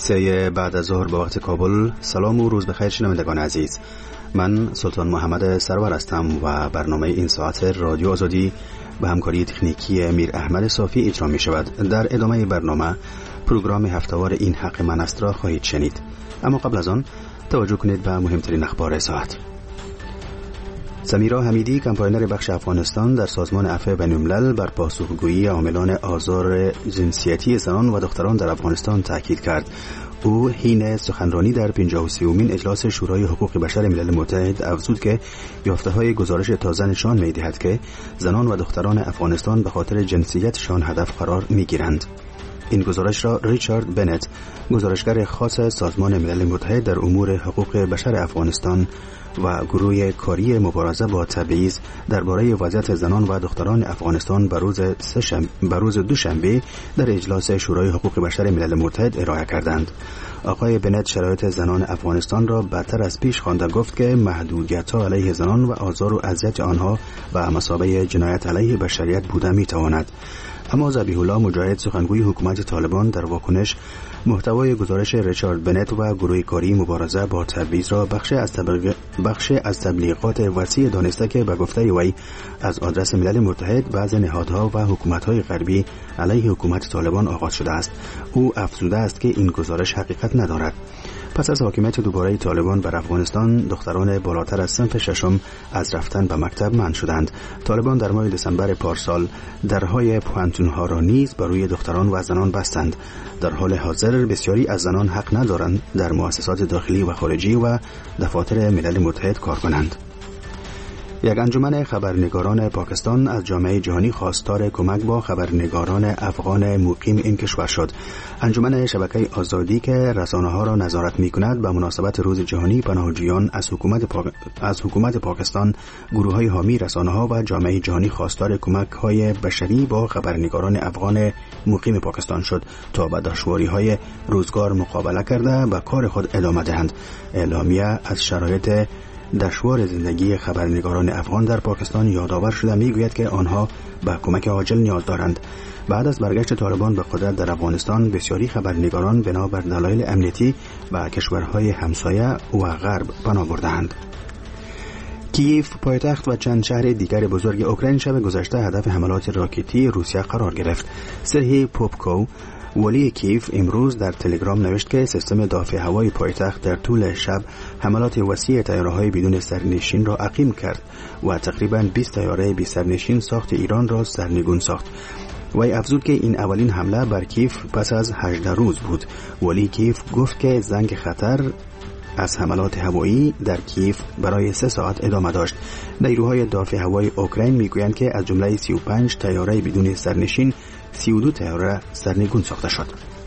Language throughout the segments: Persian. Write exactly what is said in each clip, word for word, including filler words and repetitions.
سه بعد از ظهر به وقت کابل. سلام و روز بخیر شنوندگان عزیز. من سلطان محمد سرور هستم و برنامه این ساعت رادیو آزادی به همکاری تکنیکی میر احمد صافی اجرا می شود. در ادامه برنامه پروگرام هفته‌وار این حق من است را خواهید شنید، اما قبل از آن توجه کنید به مهمترین اخبار ساعت. سمیرا حمیدی، کمپاینر بخش افغانستان در سازمان عفو بین‌الملل، بر پاسخگویی عاملان آزار جنسیتی زنان و دختران در افغانستان تاکید کرد. او حین سخنرانی در پنجاه و سومین اجلاس شورای حقوق بشر ملل متحد افزود که یافته‌های گزارش تازه نشان می‌دهد که زنان و دختران افغانستان به خاطر جنسیتشان هدف قرار می‌گیرند. این گزارش را ریچارد بنت، گزارشگر خاص سازمان ملل متحد در امور حقوق بشر افغانستان و گروه کاری مبارزه با تبعیض درباره وضعیت زنان و دختران افغانستان بر روز سه‌شنبه بر روز دوشنبه در اجلاس شورای حقوق بشر ملل متحد ارائه کردند. آقای بنت شرایط زنان افغانستان را بدتر از پیش خوانده گفت که محدودیت‌ها علیه زنان و آزار و اذیت آنها به مثابه جنایت علیه بشریت بوده می‌تواند. اما ذبیح الله مجاهد، سخنگوی حکومت طالبان، در واکنش محتوای گزارش ریچارد بنت و گروه کاری مبارزه با تبعیض را بخش از تبلیغ بخش از تبلیغات وسیع دانسته که به گفته وی از آدرس ملل متحد بعض نهادها و حکومت‌های غربی علیه حکومت طالبان آغاز شده است. او افزوده است که این گزارش حقیقت ندارد. پس از حاکمیت دوباره طالبان بر افغانستان، دختران بالاتر از صنف ششم از رفتن به مکتب منع شدند. طالبان در ماه دسامبر پارسال درهای پوانتون‌ها را نیز برای دختران و زنان بستند. در حال حاضر بسیاری از زنان حق ندارند در مؤسسات داخلی و خارجی و دفاتر ملل متحد کار کنند. یک انجمن خبرنگاران پاکستان از جامعه جهانی خواستار کمک با خبرنگاران افغان مقیم این کشور شد. انجمن شبکه آزادی که رسانه‌ها را نظارت می‌کند به مناسبت روز جهانی پناهجویان از حکومت پاک... از حکومت پاکستان، گروه‌های حامی رسانه‌ها و جامعه جهانی خواستار کمک‌های بشری با خبرنگاران افغان مقیم پاکستان شد تا با دشواری‌های روزگار مقابله کرده به کار خود ادامه دهند. اعلامیه از شرایط دشوار زندگی خبرنگاران افغان در پاکستان یادآور شده میگوید که آنها به کمک عاجل نیاز دارند. بعد از برگشت طالبان به قدرت در افغانستان، بسیاری خبرنگاران بنابر دلایل امنیتی به کشورهای همسایه و غرب پناه بردند. کیف، پایتخت و چند شهر دیگر بزرگ اوکراین شب گذشته هدف حملات راکتی روسیه قرار گرفت. سرهی پوپکو، ولی کیف، امروز در تلگرام نوشت که سیستم دافع هوایی پایتخت در طول شب حملات وسیع طیاره‌های بدون سرنشین را عقیم کرد و تقریباً بیست طیاره بی سرنشین ساخت ایران را سرنگون ساخت. وی افزود که این اولین حمله بر کیف پس از هجده روز بود. ولی کیف گفت که زنگ خطر از حملات هوایی در کیف برای سه ساعت ادامه داشت. نیروهای دافع هوایی اوکراین میگویند که از جمله سی و پنج طیاره بدون سرنشین، سی و دو طیاره سرنگون ساخته شد.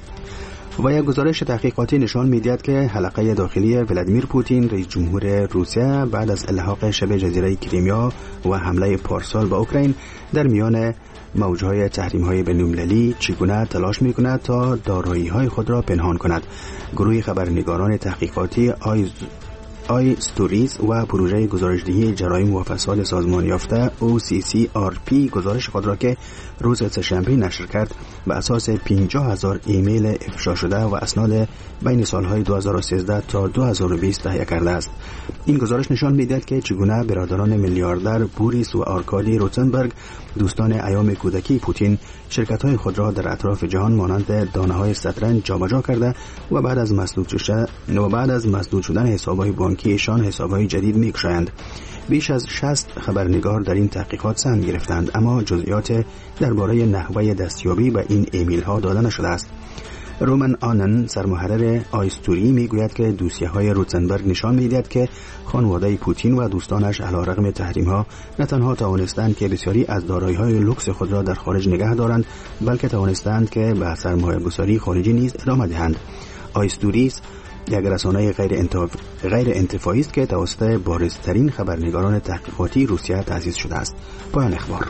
و یک گزارش تحقیقاتی نشان می‌دهد که حلقه داخلی ولادیمیر پوتین، رئیس جمهور روسیه، بعد از الحاق شبه جزیره کریمیا و حمله پارسال به اوکراین در میان موجهای تحریم‌های بین‌المللی چگونه تلاش می‌کند تا دارایی‌های خود را پنهان کند. گروه خبرنگاران تحقیقاتی آی آی استوریز و پروژه گزارشدهی جرایم و فساد سازمان یافته او سی سی آر پی گزارش خود را که روز سه‌شنبه نشر کرد به اساس پنجاه هزار ایمیل افشا شده و اسناد بین سالهای دو هزار و سیزده تا دو هزار و بیست تهیه کرده است. این گزارش نشان می‌دهد که چگونه برادران میلیاردر بوریس و آرکادی روتنبرگ، دوستان ایام کودکی پوتین، شرکت‌های خود را در اطراف جهان مانند دانه‌های شطرنج جابجا کرده و بعد از مسدود شدن و بعد از مسدود شدن حساب‌های بانکیشان حساب‌های جدید می‌گشایند. بیش از شصت خبرنگار در این تحقیقات سهم گرفتند، اما جزئیات درباره نحوه دستیابی به این ایمیل‌ها داده نشده است. رومن آنن، سرمحرر آیستوری، میگوید که دوسیه‌های روتنبرگ نشان می‌دهد که خانواده پوتین و دوستانش علیرغم تحریم‌ها نه تنها توانستند که بسیاری از دارایی‌های لوکس خود را در خارج نگه دارند، بلکه توانستند که به سرمایه‌گذاری خارجی نیز ادامه دهند. آیستوریس یک رسانه غیر انتف... غیر انتفاعی است که توسط بارزترین خبرنگاران تحقیقاتی روسیه تأسیس شده است. پایان اخبار.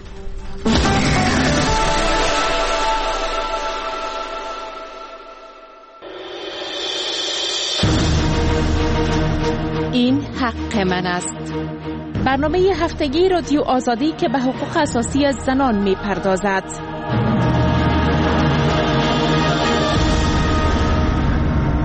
این حق من است. برنامه هفتگی رادیو آزادی که به حقوق اساسی زنان می پردازد.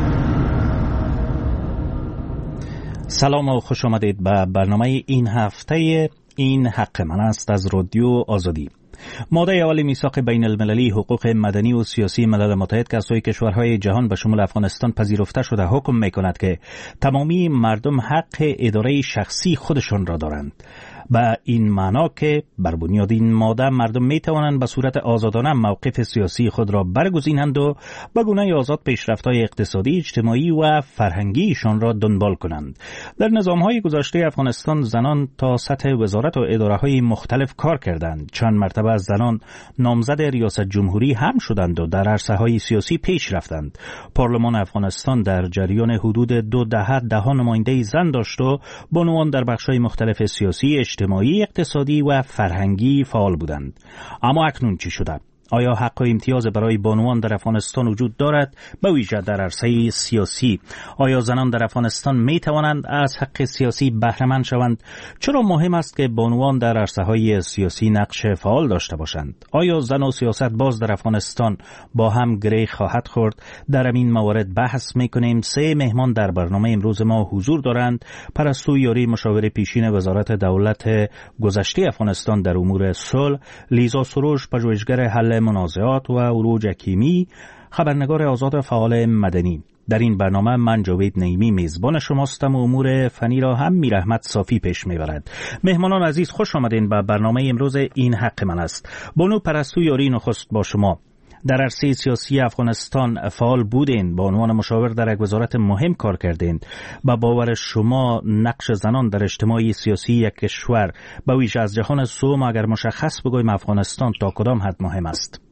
سلام و خوش آمدید به برنامه این هفته این حق من است از رادیو آزادی. ماده اول میثاق بین المللی حقوق مدنی و سیاسی ملل متحد که از سوی کشورهای جهان به شمول افغانستان پذیرفته شده حکم می‌کند که تمامی مردم حق اداره شخصی خودشان را دارند. با این معنا که بر بنیاد این ماده مردم می توانند به صورت آزادانه موقف سیاسی خود را برگزینند و به گونه آزاد پیشرفت‌های اقتصادی، اجتماعی و فرهنگیشان را دنبال کنند. در نظام‌های گذشته افغانستان زنان تا سطح وزارت و اداره‌های مختلف کار کردند. چند مرتبه زنان نامزد ریاست جمهوری هم شدند و در عرصه‌های سیاسی پیش رفتند. پارلمان افغانستان در جریان حدود دو دهه ده نماینده زن داشت و بانوان در بخش‌های مختلف سیاسی، اجتماعی، اقتصادی و فرهنگی فعال بودند. اما اکنون چی شده؟ آیا حق و امتیاز برای بانوان در افغانستان وجود دارد، به ویژه در عرصه سیاسی؟ آیا زنان در افغانستان می توانند از حق سیاسی بهره مند شوند؟ چرا مهم است که بانوان در عرصه‌های سیاسی نقش فعال داشته باشند؟ آیا زن و سیاست باز در افغانستان با هم گره خواهد خورد؟ در این موارد بحث می‌کنیم. سه مهمان در برنامه امروز ما حضور دارند. پرستو یاری، مشاور پیشین وزارت دولت گذشته افغانستان در امور صلح، لیزا سروش، پژوهشگر حل منازعات و عروج حکیمی، خبرنگار آزاد فعال مدنی. در این برنامه من جاوید نعیمی میزبان شماستم و امور فنی را هم میر احمد صافی پیش میبرد. مهمانان عزیز خوش آمدین به برنامه امروز این حق من است. بانو پرستو یاری، نخست با شما. در عرصه سیاسی افغانستان فعال بودین، با عنوان مشاور در یک وزارت مهم کار کردین. با باور شما نقش زنان در اجتماعی سیاسی یک کشور، به ویژه از جهان سوم اگر مشخص بگویم افغانستان تا کدام حد مهم است؟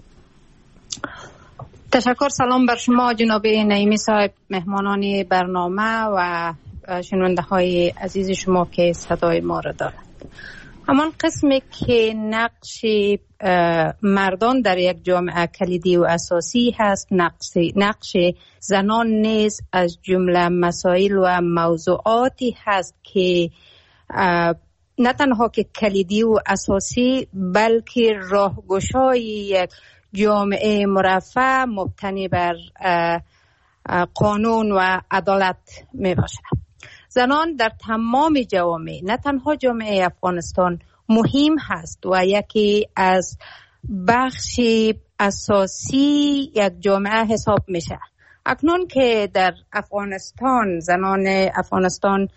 تشکر. سلام بر شما جناب نعیمی صاحب، مهمانان برنامه و شنونده های عزیز شما که صدای ما را دارند. همان قسمی که نقش مردان در یک جامعه کلیدی و اساسی هست، نقش نقش زنان نیز از جمله مسائل و موضوعاتی هست که نه تنها که کلیدی و اساسی بلکه راهگشای یک جامعه مرفه مبتنی بر قانون و عدالت می باشد. زنان در تمام جوامع، نه تنها جامعه افغانستان، مهم هست و یکی از بخش اساسی یک جامعه حساب میشه. اکنون که در افغانستان زنان افغانستان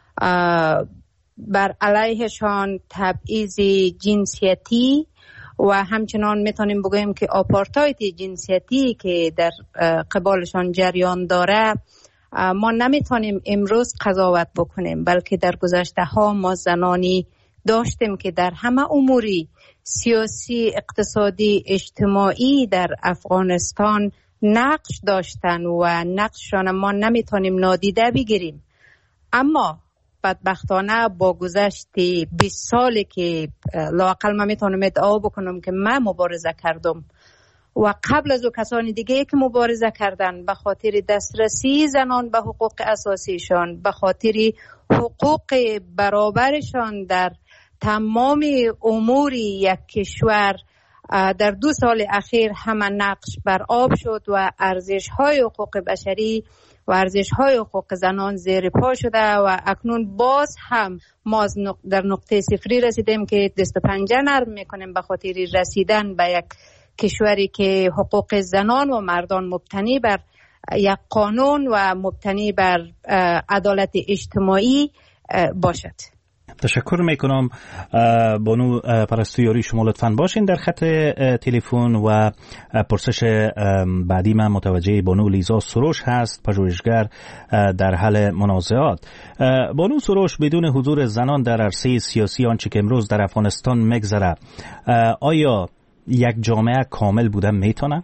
بر علیهشان تبعیض جنسیتی و همچنان میتونیم بگوییم که آپارتاید جنسیتی که در قبالشان جریان داره، ما نمیتونیم امروز قضاوت بکنیم، بلکه در گذشته ها ما زنانی داشتیم که در همه اموری سیاسی، اقتصادی، اجتماعی در افغانستان نقش داشتن و نقششان ما نمیتونیم نادیده بگیریم. اما بدبختانه با گذشت بیست سالی که لااقل من میتونم ادعا بکنم که من مبارزه کردم و قبل از او کسانی دیگه که مبارزه کردن به خاطر دسترسی زنان به حقوق اساسیشان، به خاطر حقوق برابرشان در تمام امور یک کشور، در دو سال اخیر همه نقش بر آب شد و ارزش‌های حقوق بشری و ارزش‌های حقوق زنان زیر پا شده و اکنون باز هم ما در نقطه صفری رسیدیم که دست و پنجه نرم میکنیم به خاطر رسیدن به یک کشوری که حقوق زنان و مردان مبتنی بر یک قانون و مبتنی بر عدالت اجتماعی باشد. تشکر میکنم. بانو پرستو یاری، شما لطفاً باشین در خط تلفن و پرسش بعدی من متوجه بانو لیزا سروش هست، پژوهشگر در حل منازعات. بانو سروش، بدون حضور زنان در عرصه سیاسی آنچه که امروز در افغانستان میگذره، آیا یک جامعه کامل بودن میتونه؟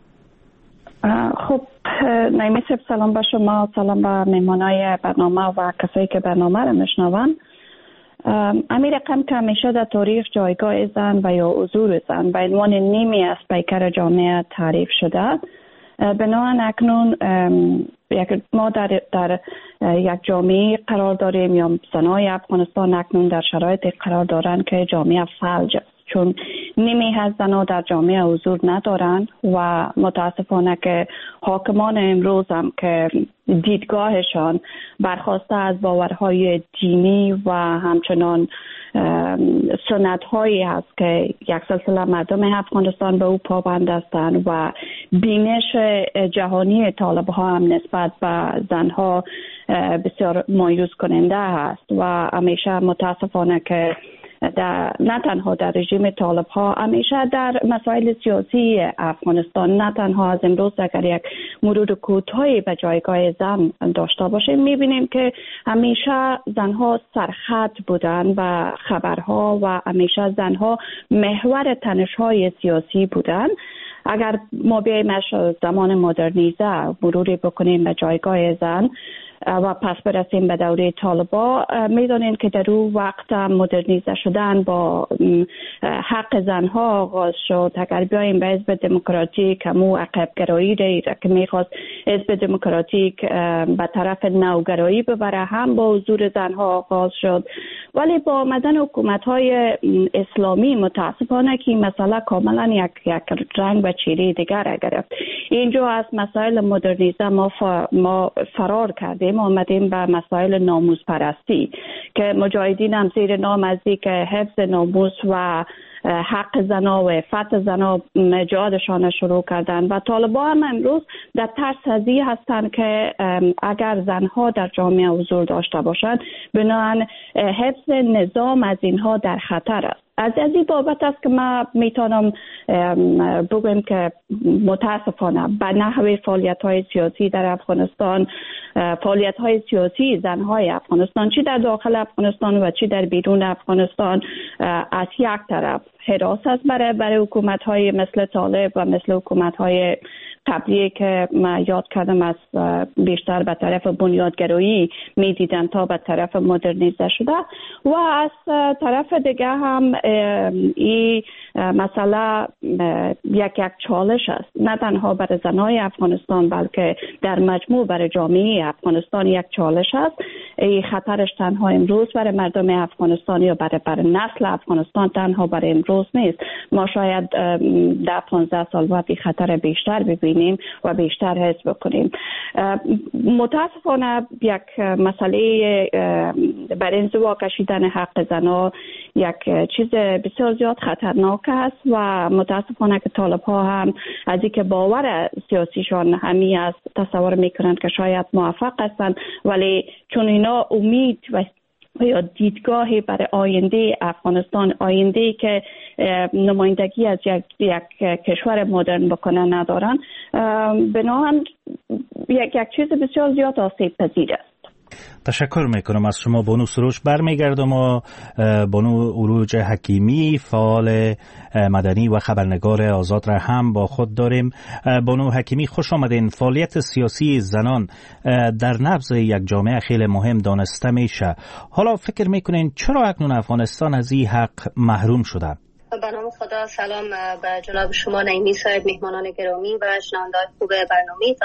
خب نعیمی صاحب، سلام به شما، سلام به مهمانای برنامه و کسایی که برنامه را میشنون. امیر رقم که همیشه در تاریخ جایگاه زن و یا حضور زن به عنوان نیمی از پیکر جامعه تعریف شده. بنابراین اکنون ما در, در یک جامعه قرار داریم یا زنای افغانستان اکنون در شرایط قرار دارن که جامعه فلج است، چون نیمی از زنها در جامعه حضور ندارند و متاسفانه که حاکمان امروز هم که دیدگاهشان برخواسته از باورهای دینی و همچنان سنت هایی هست که یک سلسله مردم افغانستان به او پابند هستند و بینش جهانی طالب ها هم نسبت به زنها بسیار مایوس کننده هست و همیشه متاسفانه که در نه تنها در رژیم طالب ها، همیشه در مسائل سیاسی افغانستان، نه تنها از امروز اگر یک مرور کوتاهی به جایگاه زن داشته باشیم میبینیم که همیشه زنها سرخط بودن و خبرها و همیشه زنها محور تنش‌های سیاسی بودن. اگر ما بیاییم از زمان مدرنیزه مروری بکنیم به جایگاه زن و پس برسیم به دوره طالبا، میدونین که در اون وقت مدرنیزه شدن با حق زنها آغاز شد. اگر بیاییم به حزب دموکراتیک، همو عقبگرایی را که میخواست حزب دموکراتیک به طرف نوگرایی ببره هم با حضور زنها آغاز شد. ولی با آمدن حکومت‌های اسلامی متاسفانه که این مسئله کاملا یک یک رنگ و چهره دیگر گرفت. اینجا از مسائل مدرنیزه ما ما فرار کردیم، آمدیم به مسائل ناموس پرستی که مجاهدین هم زیر نام از که حفظ ناموس و حق زنا و عفت زنا جهادشان شروع کردن و طالبان هم امروز در ترس از این هستند که اگر زنها در جامعه حضور داشته باشند بنابراین حفظ نظام از اینها در خطر است. از از این بابت است که ما میتونم بگویم که متاسفانه به نحوه فعالیت‌های سیاسی در افغانستان، فعالیت‌های سیاسی زن‌های افغانستان چی در داخل افغانستان و چی در بیرون افغانستان از یک طرف حراس است برای برای حکومت‌های مثل طالب و مثل حکومت‌های قبلی که ما یاد کردم از بیشتر به طرف بنیادگرایی میدیدن تا به طرف مدرنیزه شده و از طرف دیگه هم این مسئله یک یک چالش است، نه تنها برای زنهای افغانستان بلکه در مجموع برای جامعه افغانستان یک چالش است. این خطرش تنها امروز برای مردم افغانستان یا برای برای نسل افغانستان تنها برای امروز نیست. ما شاید ده پانزده سال بعد این خطر بیشتر ببینیم و بیشتر حس بکنیم. متاسفانه یک مسئله برای انزوا کشیدن حق زنها یک چیز بسیار زیاد خطرناک است و متاسفانه که طالب ها هم از اینکه باور سیاسیشان همی است تصور میکنند که شاید موفق هستند، ولی چون اینا امید و یا دیدگاهی برای آینده افغانستان، آینده‌ای که نمایندگی از یک, یک کشور مدرن بکنه ندارن، بنابراین یک, یک چیز بسیار زیاد آسیب پذیر است. تشکر میکنم از شما بانو سروش. برمیگردم و بانو عروج حکیمی فعال مدنی و خبرنگار آزاد را هم با خود داریم. بانو حکیمی خوش آمدین. فعالیت سیاسی زنان در نبض یک جامعه خیلی مهم دانسته میشه. حالا فکر میکنین چرا اکنون افغانستان از این حق محروم شده؟ به نام خدا، سلام به جناب شما نعیمی صاحب، میهمانان گرامی و شنوندگان خوب برنامه‌تان.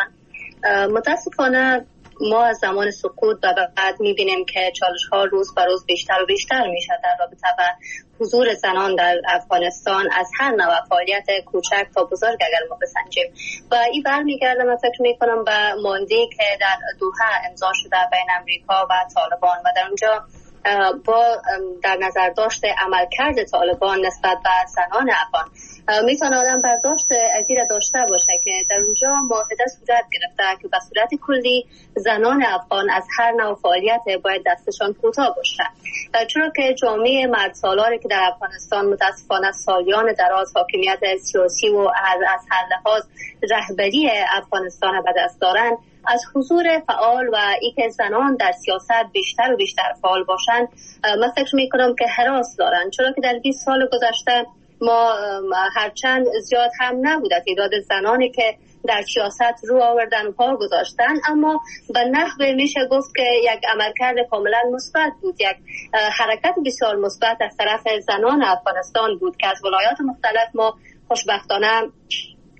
متاسفانه ما از زمان سقوط و بعد میبینیم که چالش ها روز به روز بیشتر و بیشتر میشه در رابطه با حضور زنان در افغانستان از هر نوع فعالیت کوچک تا بزرگ اگر ما بسنجیم. و این برمیگرده من فکر میکنم به معاهده‌ای که در دوحه امضا شده بین امریکا و طالبان و در اونجا با در نظر داشته عملکرد طالبان نسبت به زنان افغان میتونه آدم برداشت از این داشته باشه که در اونجا معاهده صورت گرفته که به صورت کلی زنان افغان از هر نوع فعالیت باید دستشان کوتاه باشه، چرا که جامعه مرد سالاری که در افغانستان متاسفانه سالیان دراز حاکمیت سیاسی و از از هر لحاظ رهبری افغانستان به دست دارن، از حضور فعال و ای که زنان در سیاست بیشتر و بیشتر فعال باشن من فکر میکنم که هراس دارن، چرا که در بیست سال گذشته ما هرچند زیاد هم نبوده تعداد زنانی که در سیاست رو آوردن و پا گذاشتن، اما به نحوه میشه گفت که یک عملکرد کاملا مثبت بود، یک حرکت بسیار مثبت از طرف زنان افغانستان بود که از ولایات مختلف ما خوشبختانه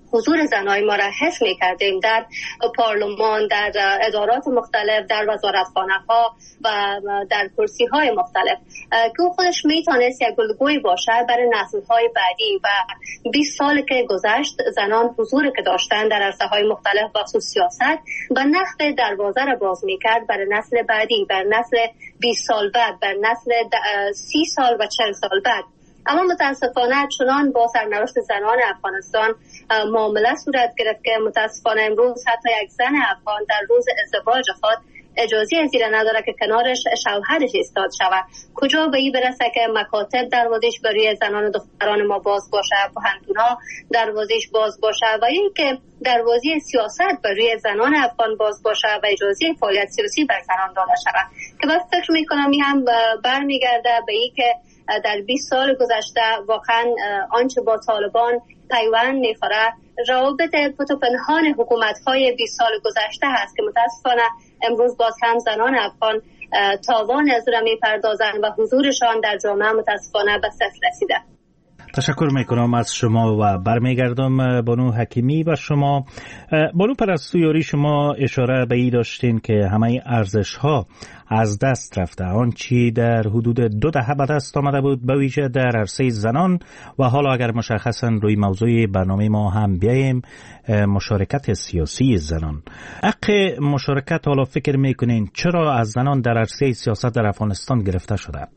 حضور زنای ما را حس می کردیم در پارلمان، در ادارات مختلف، در وزارتخانه ها و در کرسی های مختلف که خودش می تانست یک گلگوی باشه برای نسل های بعدی. و بیست سال که گذشت زنان حضور که داشتن در عرصه های مختلف بخصوص سیاست و نحو دروازه را باز می کرد برای نسل بعدی، بر نسل بیست سال بعد، بر نسل سی سال و چهل سال بعد. اما متاسفانه چنان با سرنوشت زنان افغانستان معامله صورت گرفت که متاسفانه امروز حتی یک زن افغان در روز ازدواج خود اجازه زیر نداره که کنارش شوهرش ایستاد شود. کجا به این برسه که مکاتب دروازش برای زنان و دختران ما باز باشه، پوهنتون‌ها دروازش باز باشه و اینکه دروازه سیاست برای زنان افغان باز باشه و اجازه فعالیت سیاسی بر زنان داده شود. که من فکر می‌کنم این هم برمیگرده به این که در بیست سال گذشته واقعا آنچه با طالبان پیوند می‌خوره روابط پت و پنهان حکومت‌های بیست سال گذشته هست که متاسفانه امروز باز هم زنان افغان تاوان از را می‌پردازند و حضورشان در جامعه متاسفانه به صفر رسیده. تشکر میکنم از شما و برمیگردم بانو حکیمی و شما. بانو پرستویاری، شما اشاره به این داشتین که همه ارزش ها از دست رفته، آن چی در حدود دو دهه به دست آمده بود به ویژه در عرصه زنان. و حالا اگر مشخصا روی موضوع برنامه ما هم بیاییم، مشارکت سیاسی زنان، حق مشارکت، حالا فکر میکنین چرا از زنان در عرصه سیاست در افغانستان گرفته شده؟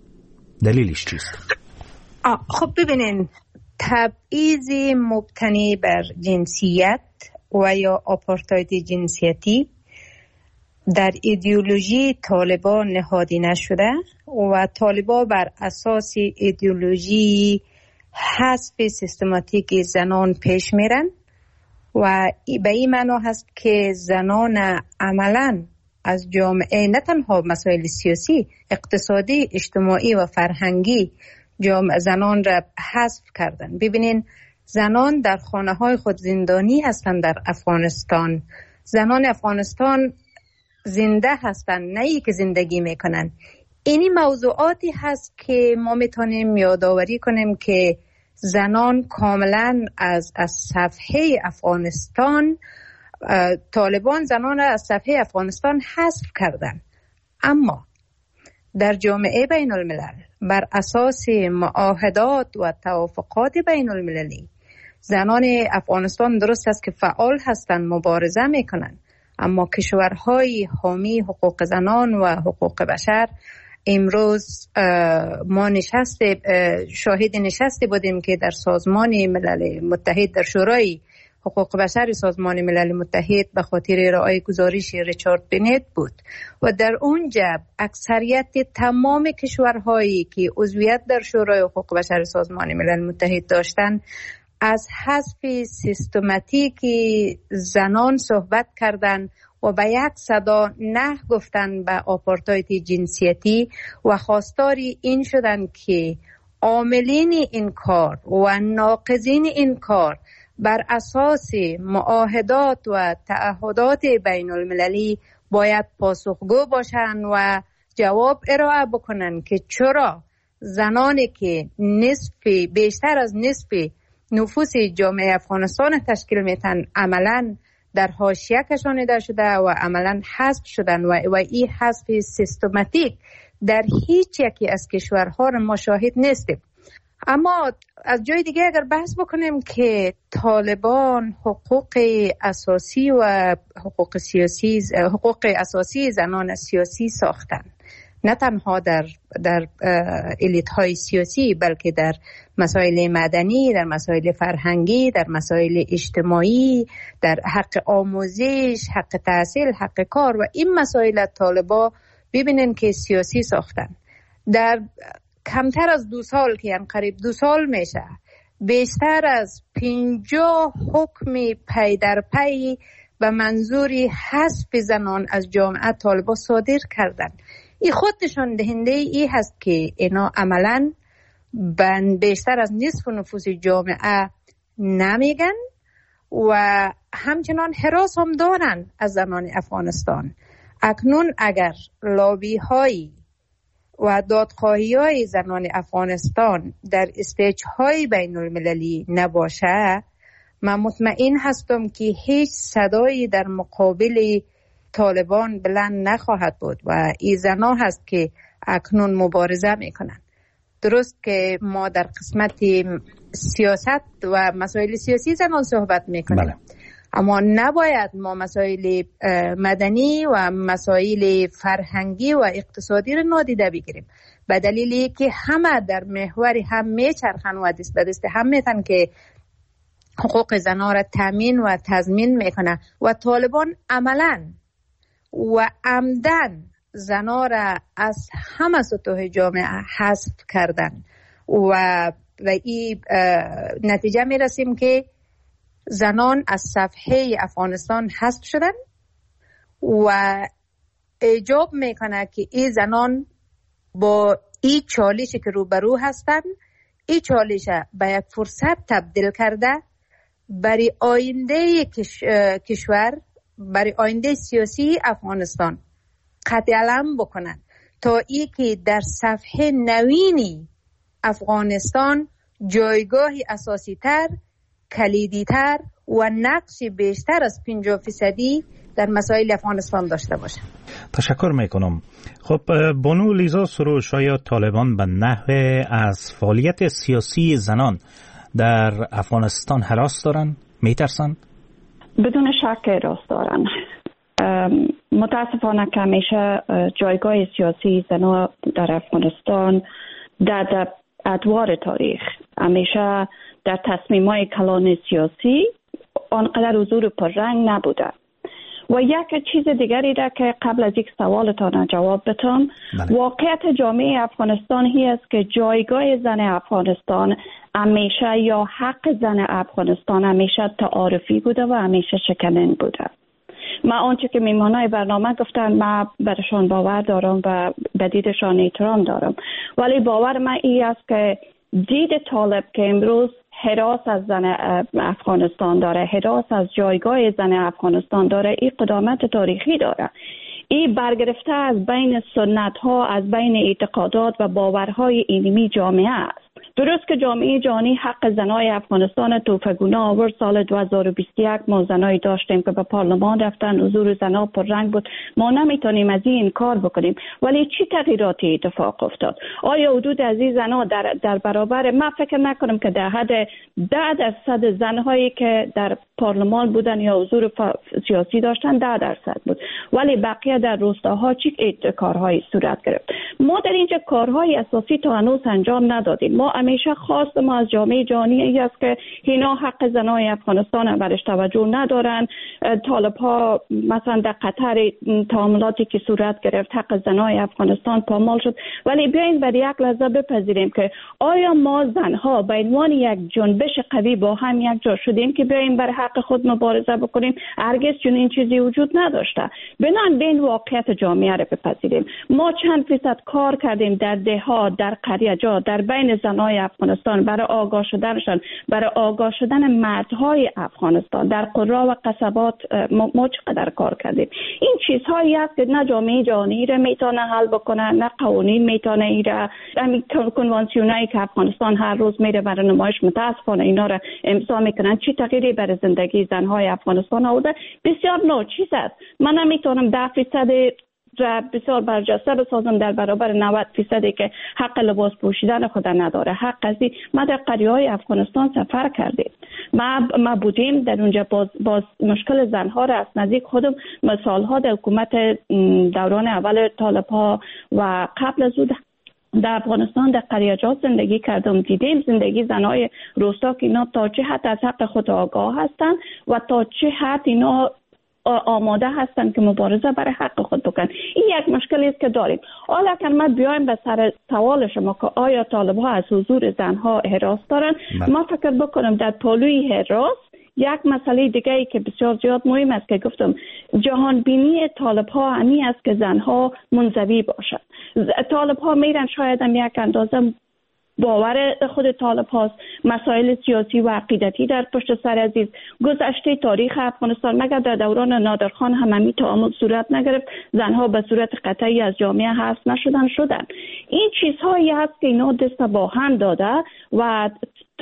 دلیلش چیست؟ خب ببینین، تبعیض مبتنی بر جنسیت و یا آپارتاید جنسیتی در ایدئولوژی طالبان نهادینه شده و طالبان بر اساس ایدئولوژی حذف سیستماتیک زنان پیش میرن و به این معنا هست که زنان عملاً از جامعه نه تنها مسائل سیاسی، اقتصادی، اجتماعی و فرهنگی جامعه زنان را حذف کردن. ببینین زنان در خانه های خود زندانی هستند در افغانستان. زنان افغانستان زنده هستند، نه ای که زندگی میکنن. اینی موضوعاتی هست که ما میتونیم یادآوری کنیم که زنان کاملا از از صفحه افغانستان، طالبان زنان را از صفحه افغانستان حذف کردن. اما در جامعه بین الملل بر اساس معاهدات و توافقات بین المللی زنان افغانستان درست است که فعال هستند، مبارزه میکنن، اما کشورهای حامی حقوق زنان و حقوق بشر امروز ما نشست شاهد نشستی بودیم که در سازمان ملل متحد، در شورای حقوق بشر سازمان ملل متحد به خاطر ارائه گزارش ریچارد بنت بود و در اونجا اکثریت تمام کشورهایی که عضویت در شورای حقوق بشر سازمان ملل متحد داشتند از حذف سیستماتیک زنان صحبت کردند و به یک صدا نه گفتن به آپارتاید جنسیتی و خواستار این شدند که عاملین این کار و ناقضین این کار بر اساس معاهدات و تعهدات بین المللی باید پاسخگو باشند و جواب ارائه بکنند که چرا زنانی که نصف بیشتر از نصف نفوس جامعه افغانستان تشکیل میتن عملاً در حاشیه کشانیده شده و عملاً حذف شدن و و این حذف سیستماتیک در هیچ یکی از کشورها را ما شاهد نیستیم. اما از جای دیگه اگر بحث بکنیم که طالبان حقوق اساسی و حقوق سیاسی حقوق اساسی زنان سیاسی ساختن، نه تنها در در الیت های سیاسی بلکه در مسائل مدنی، در مسائل فرهنگی، در مسائل اجتماعی، در حق آموزش، حق تحصیل، حق کار و این مسائل طالبان ببینن که سیاسی ساختن. در کمتر از دو سال که یعنی قریب دو سال میشه بیشتر از پنجاه حکم پی در پی به منظوری حذف زنان از جامعه طالبان صادر کردن. این خودشان دهنده ای هست که اینا عملاً بیشتر از نصف نفوس جامعه نمیگن و همچنان هراس هم دارن از زنان افغانستان. اکنون اگر لابی های و دادخواهی های زنان افغانستان در استیج های بین المللی نباشه، من مطمئن هستم که هیچ صدایی در مقابل طالبان بلند نخواهد بود و این زنا هست که اکنون مبارزه میکنن. درست که ما در قسمت سیاست و مسائل سیاسی زنان صحبت میکنیم، بله. اما نباید ما مسائل مدنی و مسائل فرهنگی و اقتصادی رو نادیده بگیریم، به دلیلی که همه در محور هم میچرخن و دست به دست هم میتن که حقوق زنان را تامین و تضمین میکنه و طالبان عملاً و عمدن زنان را از همه سطوح جامعه حذف کردن و و این نتیجه میرسیم که زنان از صفحه افغانستان حذف شدن و ایجاب میکنه که این زنان با این چالشی که روبرو هستن، این چالش به یک فرصت تبدیل کرده برای آینده کش... کشور، برای آینده سیاسی افغانستان قطع علم بکنن تا ای که در صفحه نوینی افغانستان جایگاهی اساسی تر، کلیدی تر و نقش بیشتر از پنجاه فیصدی در مسائل افغانستان داشته باشه. تشکر میکنم. خب بانو لیزا سروش، آیا طالبان به نحو از فعالیت سیاسی زنان در افغانستان هراس دارن؟ میترسن؟ بدون شک هراس دارن. متاسفانه که همیشه جایگاه سیاسی زنان در افغانستان در, در ادوار تاریخ همیشه در تصمیم‌های کلان سیاسی آنقدر حضور پررنگ نبوده. و یک چیز دیگری را که قبل از یک سوالتان جواب بدم، واقعیت جامعه افغانستان هی است که جایگاه زن افغانستان همیشه یا حق زن افغانستان همیشه تعارفی بوده و همیشه شکنن بوده. من آنچه که میمانای برنامه گفتن من برشان باور دارم و به دیدشان احترام دارم، ولی باور من این است که دید طالب که امروز هراس از زن افغانستان داره، هراس از جایگاه زن افغانستان داره، این قدامت تاریخی داره. این برگرفته از بین سنت ها، از بین اعتقادات و باورهای علمی جامعه است. درست که جامعه جهانی حق زنای افغانستان توفگونه آورد، سال دو هزار و بیست و یک ما زنایی داشتیم که به پارلمان رفتن، حضور زنا پررنگ بود. ما نمیتونیم از این انکار بکنیم، ولی چی تغییراتی اتفاق افتاد؟ آیا حدود از این زنا در در برابر، من فکر نکنم که در حد ده درصد زنهایی که در پارلمان بودن یا حضور سیاسی داشتن ده درصد بود، ولی بقیه در روستاها چی کارهایی صورت گرفت. ما در اینجا کارهای اساسی تا هنوز انجام ندادیم. ما همیشه خواست ما از جامعه جهانی ای است که اینا حق زنای افغانستان برش توجه ندارن. طالب ها مثلا در قطر تعاملاتی که صورت گرفت حق زنای افغانستان پامال شد، ولی بیاین بر یک لحظه بپذیریم که آیا ما زنها به عنوان یک جنبش قوی با هم یک جا شدیم که بیاین بر حق خود مبارزه بکنیم؟ هرگز چنین چیزی وجود نداشته. بنان بین واقعیت جامعه را بپذیریم. ما چند فیصد کار کردیم در دهها، در قریه جا، در بین زنای افغانستان برای آگاه شدنشان، برای آگاه شدن مردهای افغانستان در قرا و قصبات. ما چقدر کار کردیم. این چیزهایی است که نه جامعه جهانی را میتونه حل بکنه، نه قوانین میتونه ایرا. همین کنوانسیونایی که افغانستان هر روز میره برای نمایش متاسفانه اینا را امضا میکنن، چی تغییری برای زندگی زنهای افغانستان آورده؟ بسیار ناچیز است. من نمیتونم ده فیصد و بسیار برجسته بسازم در برابر نود فیصدی که حق لباس پوشیدن خود نداره. حق ازی ما در قریه های افغانستان سفر کردیم، ما ما بودیم در اونجا. باز, باز مشکل زنها را از نزدیک خودم مثالها در حکومت دوران اول طالب ها و قبل از اون در افغانستان در قریه‌جات زندگی کردم. دیدیم زندگی زنای روستا که اینا تا چه حد از حق خود آگاه هستند و تا چه حد اینا آماده هستن که مبارزه برای حق خود بکنن. این یک مشکلی است که داریم. حالا که ما بیایم به سر سوال شما که آیا طالب ها از حضور زنها هراس دارن، ما فکر بکنم در پالوی هراس یک مسئله دیگه ای که بسیار زیاد مهم است که گفتم، جهان بینی طالب ها همی است که زنها منزوی باشند. طالب ها میرن شاید هم یک اندازه باور خود طالب هاست، مسائل سیاسی و عقیدتی در پشت سر عزیز. گذشته تاریخ افغانستان مگر در دوران نادرخان هم همی تعامل صورت نگرفت، زنها به صورت قطعی از جامعه حذف نشدن شدن. این چیزهایی هست که اینا دست با هم داده و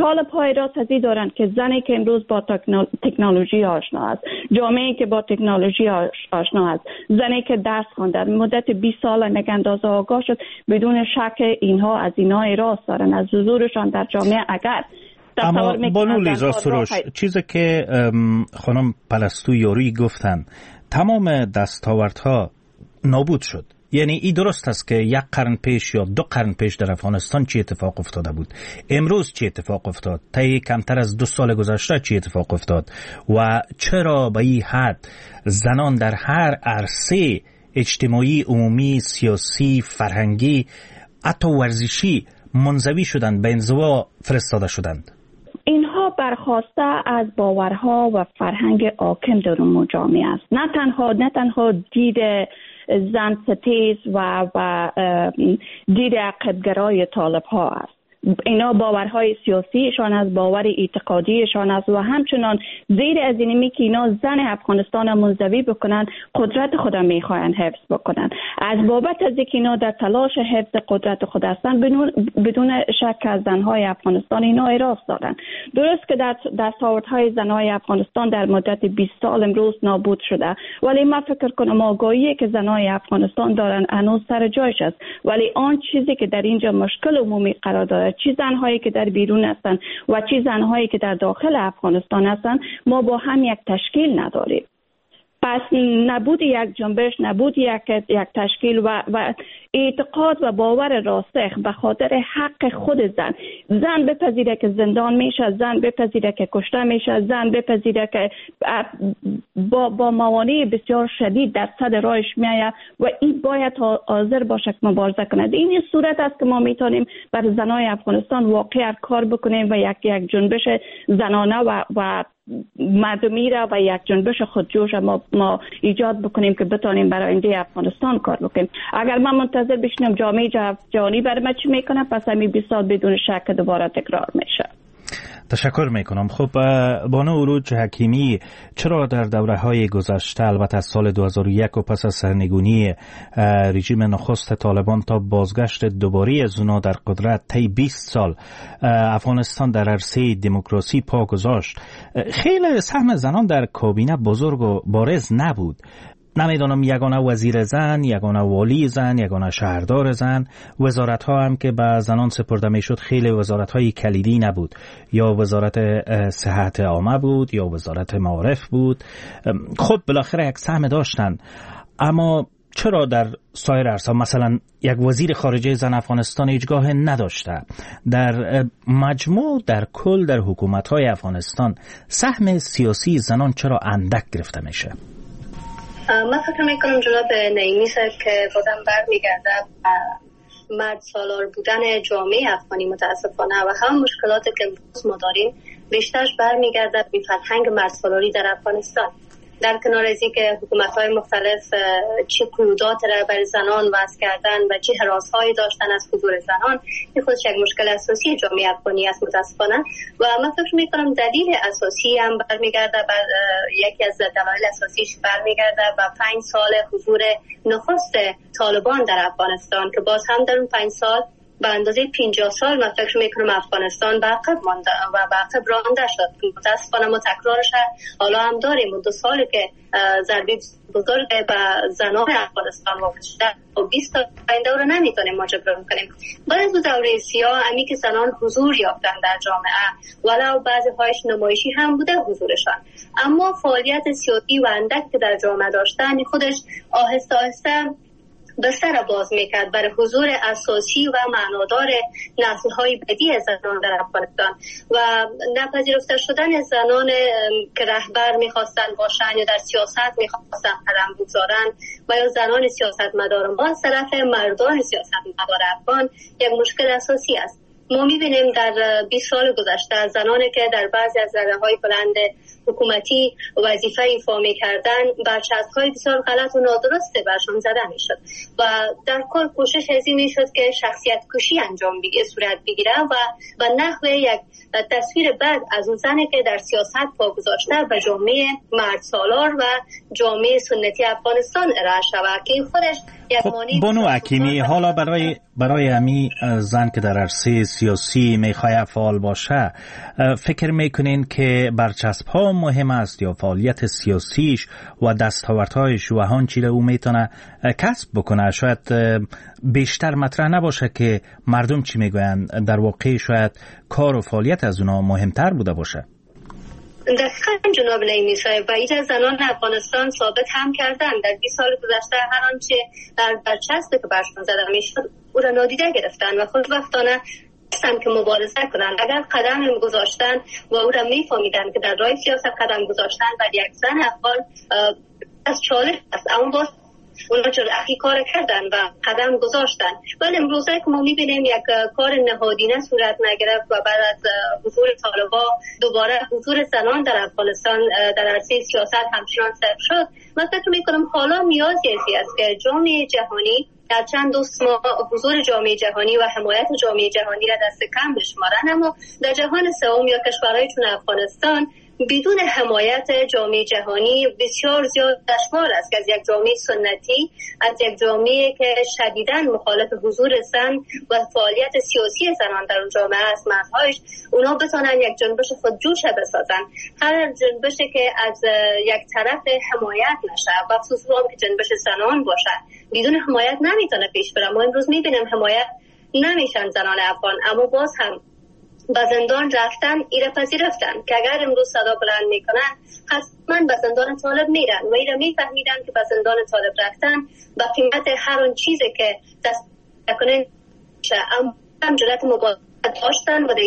طالب های راست ازی دارن که زنی که امروز با تکنولوژی آشنا است، جامعه که با تکنولوژی آشنا است، زنی که درس خونده مدت بیست سال یک اندازه آگاه شد، بدون شک اینها از اینها راست دارن، از حضورشان در جامعه. اگر اما بانو لیزا سروش، چیزی که خانم پلستو یاری گفتن، تمام دستاوردها نابود شد. یعنی این درست است که یک قرن پیش یا دو قرن پیش در افغانستان چی اتفاق افتاده بود، امروز چی اتفاق افتاد، طی کمتر از دو سال گذشته چی اتفاق افتاد و چرا به این حد زنان در هر عرصه اجتماعی، عمومی، سیاسی، فرهنگی، حتی ورزشی منزوی شدند، به انزوا فرستاده شدند؟ اینها برخواسته از باورها و فرهنگ حاکم در اون جامعه است. نه تنها نه تنها دید زن ستیز و و دید عقب‌گرای طالب ها است. اینا باورهای سیاسیشان از باور اعتقادیشان است و همچنان زیر از اینمی که اینا زن افغانستان منزوی بکنن، قدرت خود میخواین حفظ بکنن. از بابت از اینکه اینا در تلاش حفظ قدرت خود هستن، بدون شک از زنهای افغانستان اینا اعتراض دارن. درست که در دستاوردهای زنهای افغانستان در مدت بیست سال امروز نابود شده، ولی من فکر کنم آگاهی که زنهای افغانستان دارن هنوز سر جایش است. ولی آن چیزی که در اینجا مشکل عمومی قرار داره، چی زنهایی که در بیرون هستن و چی زنهایی که در داخل افغانستان هستن، ما با هم یک تشکیل نداریم. پس نبود یک جنبش، نبود یک یک تشکیل و و اعتقاد و باور راسخ به خاطر حق خود زن. زن بپذیره که زندان میشه، زن بپذیره که کشته میشه، زن بپذیره که با با موانع بسیار شدید در صد راهش میآید و این باید حاضر باشه که مبارزه کنه. این صورت است که ما میتونیم بر زنای افغانستان واقعا کار بکنیم و یک یک جنبش زنانه و و مردمی را و یک جنبش خودجوش ما ما ایجاد بکنیم که بتونیم برای آینده افغانستان کار بکنیم. اگر من منتظر بشینم جامعه جهانی برای من چی میکنه، پس همین بیست سال بدون شک دوباره تکرار میشه. تشکر میکنم. خب بانو عروج حکیمی، چرا در دوره های گذشته، البته از سال دو هزار و یک و پس از سرنگونی رژیم نخست طالبان تا بازگشت دوباره زنا در قدرت طی بیست سال، افغانستان در عرصه دموکراسی پا گذاشت، خیلی سهم زنان در کابینه بزرگ و بارز نبود؟ نمیدانم، یگانه وزیر زن، یگانه والی زن، یگانه شهردار زن، وزارت ها هم که به زنان سپرده می شد خیلی وزارت های کلیدی نبود، یا وزارت صحت عامه بود یا وزارت معارف بود. خب بالاخره یک سهم داشتن، اما چرا در سایر عرصه مثلا یک وزیر خارجه زن افغانستان هیچگاه نداشته؟ در مجموع در کل در حکومت های افغانستان سهم سیاسی زنان چرا اندک گرفته میشه؟ من فکر میکنم جناب نعیمی صاحب که بودم برمیگرده مرد سالار بودن جامعه افغانی متاسفانه و هم مشکلات که ما داریم بیشترش برمیگرده به فرهنگ مرد سالاری در افغانستان. در کنار از اینکه حکومت‌های مختلف چه قیودات را بر زنان وضع کردن و چه هراس‌هایی داشتن از حضور زنان، این خودش یک مشکل اساسی جامعه افغانی است متاسفانه. و من فکر می‌کنم دلیل اساسی هم برمیگرده بر یکی از دلایل اساسیش برمیگرده به پنج سال حضور نخست طالبان در افغانستان که باز هم در اون پنج سال به اندازه پنجاه سال من فکر میکنم افغانستان به عقب مانده و به عقب رانده شد. متاسفانه ما تکرارش حالا هم داریم. دو سالی که ضربه بزرگ به زنان افغانستان واقع شده و بیست تا این دوره نمیتونیم ما جبران کنیم. بعد از دوره سیاه امی که زنان حضور یافتن در جامعه، ولو بعضی هایش نمایشی هم بوده حضورشان، اما فعالیت سیاسی و اندک که در جامعه داشتن خودش آهسته آهسته بستر باز میکرد برای حضور اساسی و معنادار نسل‌های بعدی زنان در افغانستان و نپذیرفته شدن زنان که رهبر میخواستن باشن یا در سیاست میخواستن قدم بگذارن و یا زنان سیاستمدار ما از طرف مردان سیاستمدار افغان یک مشکل اساسی است. ما میبینیم در بیست سال گذشته زنانی که در بعضی از رشته‌های بلند حکومتی وظیفه ایفا می‌کردن برچسب‌های بسیار غلط و نادرسته برشان زده می‌شد و در کل کوشش هزینه می‌شد که شخصیت کشی انجام بگیره، صورت بگیره و و نحوه یک تصویر بد از اون زنی که در سیاست پا گذاشته به جامعه مرد سالار و جامعه سنتی افغانستان ارائه شود که خودش خب بانو حکیمی، حالا برای برای همی زن که در عرصه سیاسی میخواه فعال باشه، فکر میکنین که برچسب ها مهم است یا فعالیت سیاسیش و دستاوردهایش و هان چیزی او میتونه کسب بکنه؟ شاید بیشتر مطرح نباشه که مردم چی میگوین، در واقع شاید کار و فعالیت از اونا مهمتر بوده باشه. دقیقاً جناب نعیمی صاحب، و ایجا زنان افغانستان ثابت هم کردن در بیست سال گذشته هر آنچه در برچسبی که برشون زده میشد او را نادیده گرفتن و خوشبختانه هستن که مبارزه کنن. اگر قدم گذاشتن و او را میفهمیدن که در راه سیاست قدم گذاشتن و یک زن افغان از چالش است، اما باز اونا جرأتی کار کردن و قدم گذاشتن. ولی امروزه که ما میبینیم یک کار نهادینه صورت نگرفت و بعد از حضور طالبان دوباره حضور زنان در افغانستان در عرصه سیاست همچنان صفر شد. من فکر میکنم حالا نیازی است که جامعه جهانی در چند دوست ما حضور جامعه جهانی و حمایت جامعه جهانی را دست کم بشمارن، اما در جهان سوم یا کشورهای چون افغانستان بدون حمایت جامعه جهانی بسیار زیاد دشوار است که از یک جامعه سنتی، از یک جامعه که شدیداً مخالف حضور زن و فعالیت سیاسی زنان در اون جامعه است، مردهایش اونا بتونن یک جنبش خودجوش بسازن. هر جنبشی که از یک طرف حمایت نشه و خصوصا که جنبش زنان باشه بدون حمایت نمیتونه پیش بره. ما امروز میبینیم حمایت نمیشن زنان افغان، اما باز هم به زندان رفتن ایره پذیرفتن که اگر امروز صدا بلند میکنن حتما به زندان طالب میرن و ایره میفهمیدن که به زندان طالب رفتن به قیمت هر اون چیزی که دست کنن اما هم جرأت مبارزه داشتن و در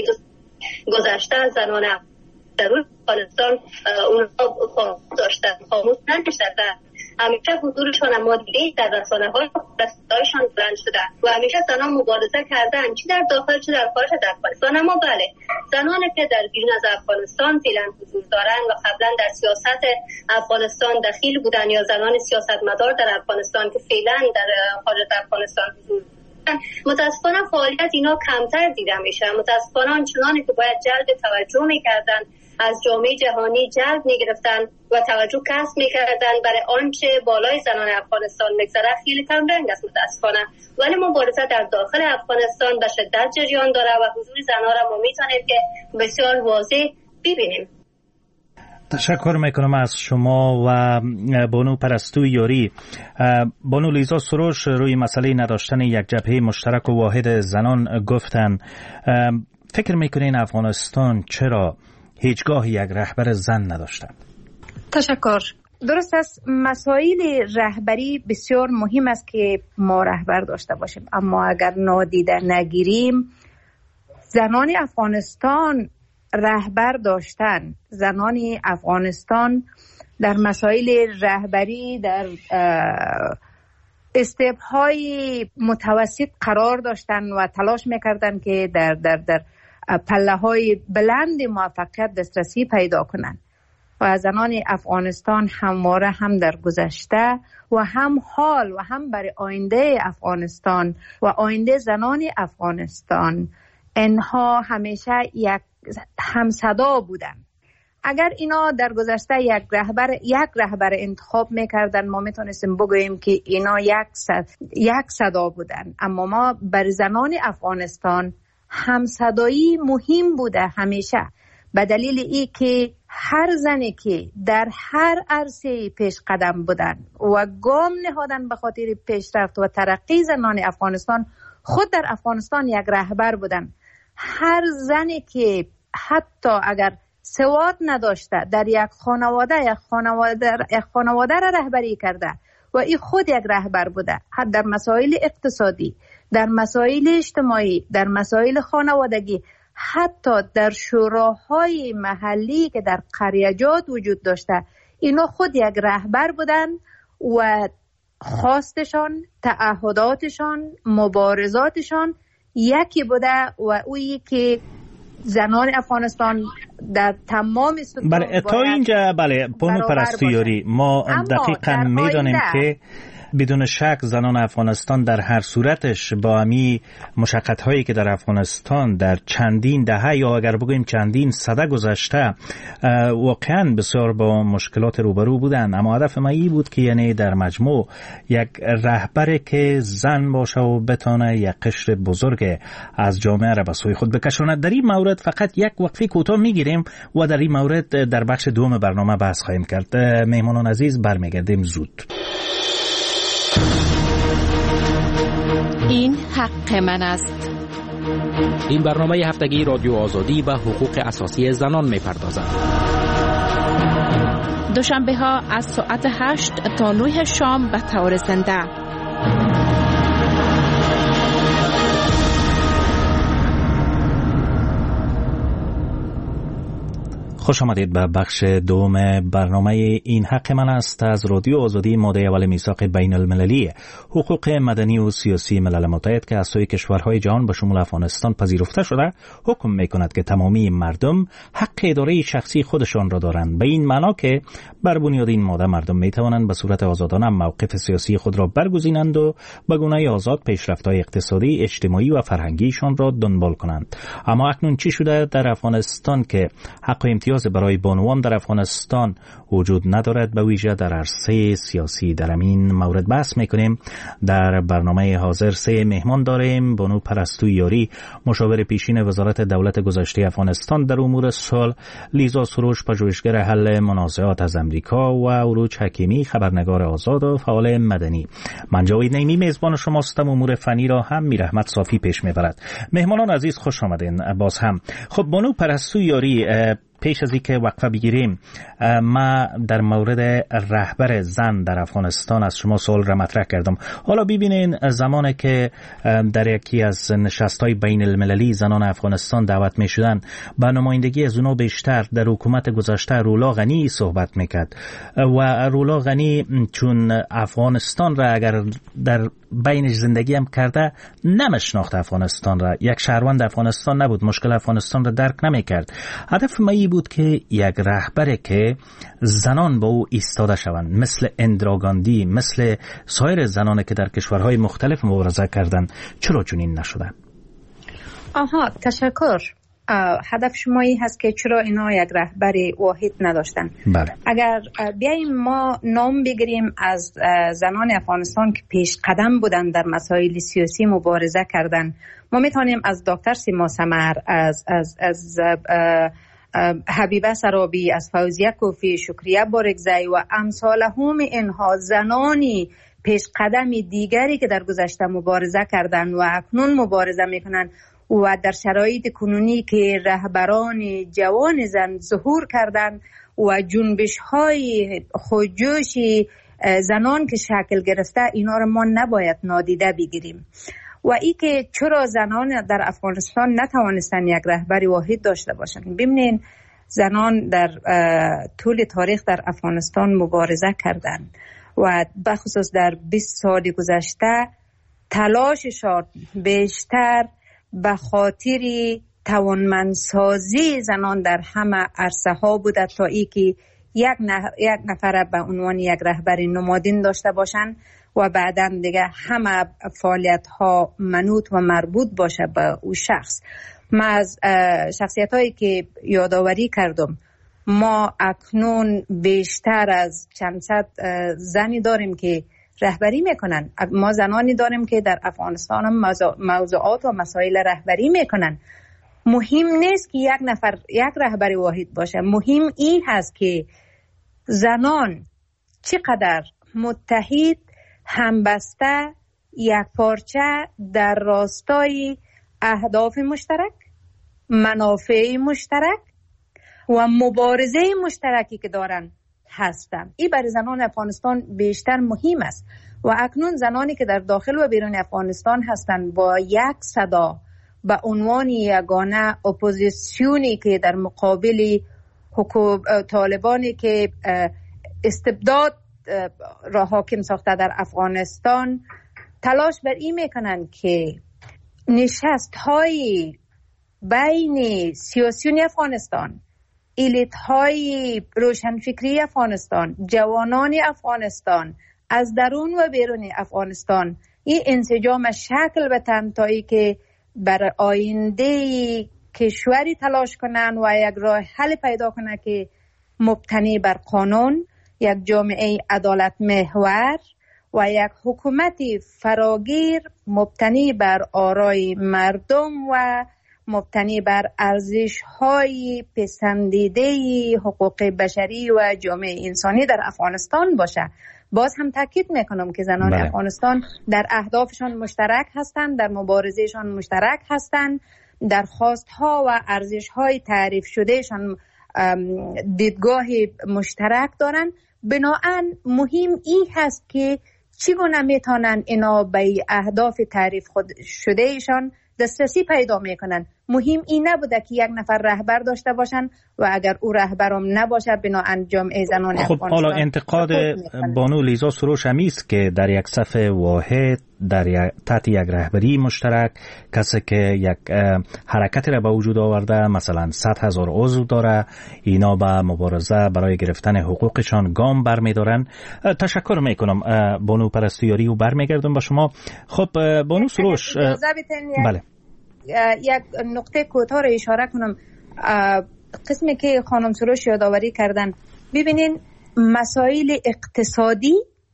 گذشته زنان در افغانستان اونها داشتن خاموش ننشستن. همیشه حضورشان اما دیده در رسانه های دستایشان بلند شده و همیشه زنان مبارزه کردن، چی در داخل چی در خارج از افغانستان. اما بله، زنانی که در بیرون از افغانستان فعلا حضور دارن و قبلا در سیاست افغانستان دخیل بودن یا زنان سیاستمدار در افغانستان که فعلا در خارج از افغانستان حضور دارن، متاسفانه فعالیت اینا کمتر دیده میشه. متاسفانه آنچنانی که باید جلب توجه میکردن از جامعه جهانی جلب میگرفتن و توجه کسب میکردن برای آنچه بالای زنان افغانستان میگذره خیلی کم رنگ است متاسفانه. ولی مبارزه در داخل افغانستان به شدت جریان داره و حضور زنان را ما میتونیم که بسیار واضح ببینیم. تشکر میکنم از شما و بانو پرستو یاری. بانو لیزا سروش روی مسئله نداشتن یک جبهه مشترک و واحد زنان گفتن. فکر میکنین افغانستان چرا هیچگاه یک رهبر زن نداشته؟ تشکر. درست است، مسائل رهبری بسیار مهم است که ما رهبر داشته باشیم، اما اگر نادیده نگیریم زنان افغانستان رهبر داشتن. زنان افغانستان در مسائل رهبری در استپ‌های متوسط قرار داشتن و تلاش میکردن که در در در پله های بلند موفقیت دسترسی پیدا کنند و زنان افغانستان همواره هم در گذشته و هم حال و هم برای آینده افغانستان و آینده زنان افغانستان اینها همیشه یک همصدا بودن. اگر اینا در گذشته یک رهبر یک رهبر انتخاب میکردن ما میتونستیم بگوییم که اینا یک صد، یک صدا بودن، اما ما بر زنان افغانستان همصدایی مهم بوده همیشه، به دلیل ای که هر زنی که در هر عرصه پیش قدم بودن و گام نهادن به خاطر پیشرفت و ترقی زنان افغانستان خود در افغانستان یک رهبر بودن. هر زنی که حتی اگر سواد نداشته در یک خانواده یک خانواده یک خانواده را رهبری کرده و این خود یک رهبر بوده، حتی در مسائل اقتصادی، در مسائل اجتماعی، در مسائل خانوادگی، حتی در شوراهای محلی که در قریجات وجود داشته، اینا خود یک رهبر بودن و خواستشان، تعهداتشان، مبارزاتشان یکی بوده و اویی که زنان افغانستان در تمام بله تا اینجا بله بانو پرستویاری ما دقیقاً میدانیم که بدون شک زنان افغانستان در هر صورتش با امی مشقت هایی که در افغانستان در چندین دهه یا اگر بگوییم چندین سده گذشته واقعا بسیار با مشکلات روبرو بودن، اما هدف ما این بود که یعنی در مجموع یک رهبر که زن باشه و بتونه یک قشر بزرگ از جامعه را به سوی خود بکشاند. در این مورد فقط یک وقفه کوتاه میگیریم و در این مورد در بخش دوم برنامه بحث خواهیم کرد. مهمانان عزیز برمیگردیم زود. این حق من است. این برنامه هفتگی رادیو آزادی به حقوق اساسی زنان میپردازد. دوشنبه ها از ساعت هشت تا نه شام به طور زنده. خوش آمدید به بخش دوم برنامه این حق من است از رادیو آزادی. ماده اول میثاق بین المللی حقوق مدنی و سیاسی ملل متحد که از سوی کشورهای جهان به شمول افغانستان پذیرفته شده حکم میکند که تمامی مردم حق اداره شخصی خودشان را دارند، به این معنا که بر بنیاد این ماده مردم میتوانند به صورت آزادانه موقف سیاسی خود را برگزینند و به گونه آزاد پیشرفت‌های اقتصادی، اجتماعی و فرهنگیشان را دنبال کنند. اما اکنون چی شده در افغانستان که حق و امتیاز برای بانوان در افغانستان وجود ندارد؟ به ویژه در عرصه سیاسی. در این مورد بحث میکنیم. در برنامه حاضر سه مهمان داریم: بانو پرستو یاری، مشاور پیشین وزارت دولت گذشته افغانستان در امور صلح، لیزا سروش، پژوهشگر حل منازعات از امریکا، و عروج حکیمی، خبرنگار آزاد و فعال مدنی. من جاوید نیمی میزبان شما هستم. امور فنی را هم میر احمد صافی پیش میبرد. مهمانان عزیز خوش آمدین باز هم. خب بانو پرستو یاری، پیش از اینکه وقفه بگیریم ما در مورد رهبر زن در افغانستان از شما سوال را مطرح کردم. حالا ببینین زمانی که در یکی از نشست‌های بین المللی زنان افغانستان دعوت می شدن، با نمایندگی از اونا بیشتر در حکومت گذشته رولا غنی صحبت میکرد و رولا غنی چون افغانستان را اگر در بینش زندگی هم کرده نمیشناخت، افغانستان را یک شهروند افغانستان نبود، مشکل افغانستان را درک نمیکرد. هدف ما ای بود که یک رهبر که زنان با او ایستاده شوند، مثل اندرا گاندی، مثل سایر زنانی که در کشورهای مختلف مبارزه کردند. چرا چنین نشده؟ آها، تشکر. هدف شما این هست که چرا اینا یک رهبر واحد نداشتن؟ بله. اگر بیاییم ما نام بگیریم از زنان افغانستان که پیش قدم بودن در مسائل سیاسی مبارزه کردن، ما میتونیم از دکتر سیما سمر، از از از حبیبه سرابی، از فوزیه کوفی، شکریه بارگزی و امثالهم اینها زنانی پیش قدم دیگری که در گذشته مبارزه کردن و اکنون مبارزه میکنن و در شرایط کنونی که رهبران جوان زن ظهور کردن و جنبش های خودجوش زنان که شکل گرفته، اینا رو ما نباید نادیده بگیریم. و ای که چرا زنان در افغانستان نتوانستن یک رهبر واحد داشته باشن؟ ببینین زنان در طول تاریخ در افغانستان مبارزه کردن و بخصوص در بیست سال گذشته تلاششان بیشتر به خاطر توانمندسازی زنان در همه عرصه ها بوده تا ای که یک نفر به عنوان یک رهبر نمادین داشته باشن و بعداً دیگه همه فعالیت ها منوط و مربوط باشه به او شخص. ما از شخصیت هایی که یادآوری کردم، ما اکنون بیشتر از چند صد زنی داریم که رهبری میکنن. ما زنانی داریم که در افغانستان هم موضوعات و مسائل رهبری میکنن. مهم نیست که یک نفر یک رهبر واحد باشه، مهم این هست که زنان چقدر متحد، همبسته، یک پارچه در راستای اهداف مشترک، منافع مشترک و مبارزه مشترکی که دارن هستن. این برای زنان افغانستان بیشتر مهم است و اکنون زنانی که در داخل و بیرون افغانستان هستند با یک صدا به عنوان یگانه اپوزیسیونی که در مقابل طالبانی که استبداد را حاکم ساخته در افغانستان تلاش بر این میکنن که نشست های بین سیاسیون افغانستان، الیت های روشنفکری افغانستان، جوانان افغانستان، از درون و بیرون افغانستان این انسجام شکل بتن تا ای که بر آینده کشوری تلاش کنن و یک راه حل پیدا کنن که مبتنی بر قانون، یک جامعه عدالت محور و یک حکومت فراگیر مبتنی بر آرای مردم و مبتنی بر ارزش‌های پسندیده حقوق بشری و جامعه انسانی در افغانستان باشه. باز هم تاکید میکنم که زنان بله. افغانستان در اهدافشان مشترک هستند، در مبارزهشان مشترک هستند، در خواستها و ارزش‌های تعریف شدهشان دیدگاه مشترک دارند. بنابراین مهم این هست که چگونه میتونن اینا به اهداف تعریف خود شدهشان دسترسی پیدا میکنن. مهم این نبوده که یک نفر رهبر داشته باشن و اگر او رهبرم نباشه بنابراین جامعه زنان خب حالا انتقاد بانو لیزا سروش همی است که در یک صف واحد در یک تحت یک رهبری مشترک کسی که یک حرکتی را به وجود آورده مثلا صد هزار عضو داره، اینا به مبارزه برای گرفتن حقوقشان گام برمیدارن. تشکر میکنم بانو پرستویاری و برمیگردم با شما. خب بانو سروش بله یک نقطه کوتاه را اشاره کنم. قسمی که خانم سروش یادآوری کردن، ببینین مسائل اقتصادی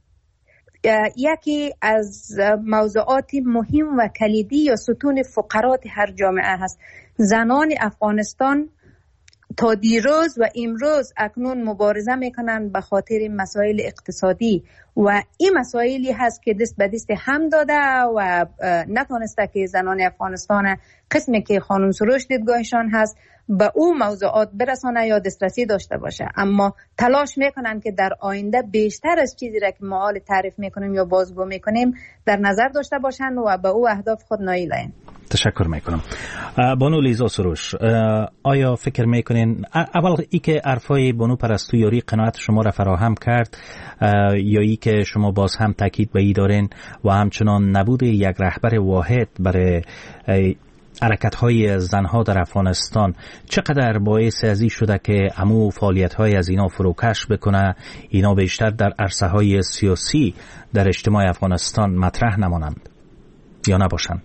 یکی از موضوعات مهم و کلیدی یا ستون فقرات هر جامعه هست. زنان افغانستان تا دیروز و امروز اکنون مبارزه میکنن به خاطر مسائل اقتصادی و این مسائلی هست که دست به دست هم داده و نتونسته که زنان افغانستان قسمی که خانم سروش دیدگاهشان هست به او موضوعات برسانه یا دسترسی داشته باشه، اما تلاش میکنن که در آینده بیشتر از چیزی را که ما حال تعریف میکنیم یا بازگو میکنیم در نظر داشته باشن و به او اهداف خود نائل اند. تشکر میکنم. بانو لیزا سروش، آیا فکر میکنین اول ای که عرفای بانو پرستویاری قناعت شما را فراهم کرد یا ای که شما باز هم تاکید به ای دارین و همچنان نبود یک رهبر واحد برای حرکت‌های زنها در افغانستان چقدر باعث ازی شده که امو فعالیت‌های از اینا فروکش بکنه، اینا بیشتر در عرصه‌های سیاسی در اجتماع افغانستان مطرح نمانند یا نباشند؟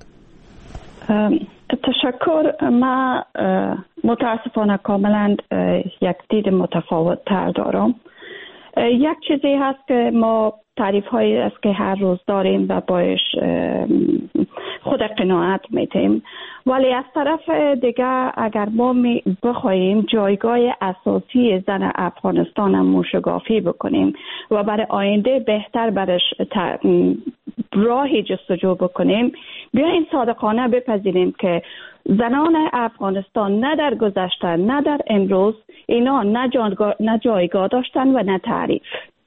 تشکر. ما متاسفانه کاملا یک دید متفاوت تر دارم. یک چیزی هست که ما تعریف هایی است که هر روز داریم و باش خود قناعت میتیم، ولی از طرف دیگه اگر ما بخوایم جایگاه اساسی زن افغانستان هم موشگافی بکنیم و برای آینده بهتر برش راهی جستجو بکنیم، بیاین صادقانه بپذیریم که زنان افغانستان نه در گذشته نه در امروز اینا نه جایگاه داشتن و نه تعریف.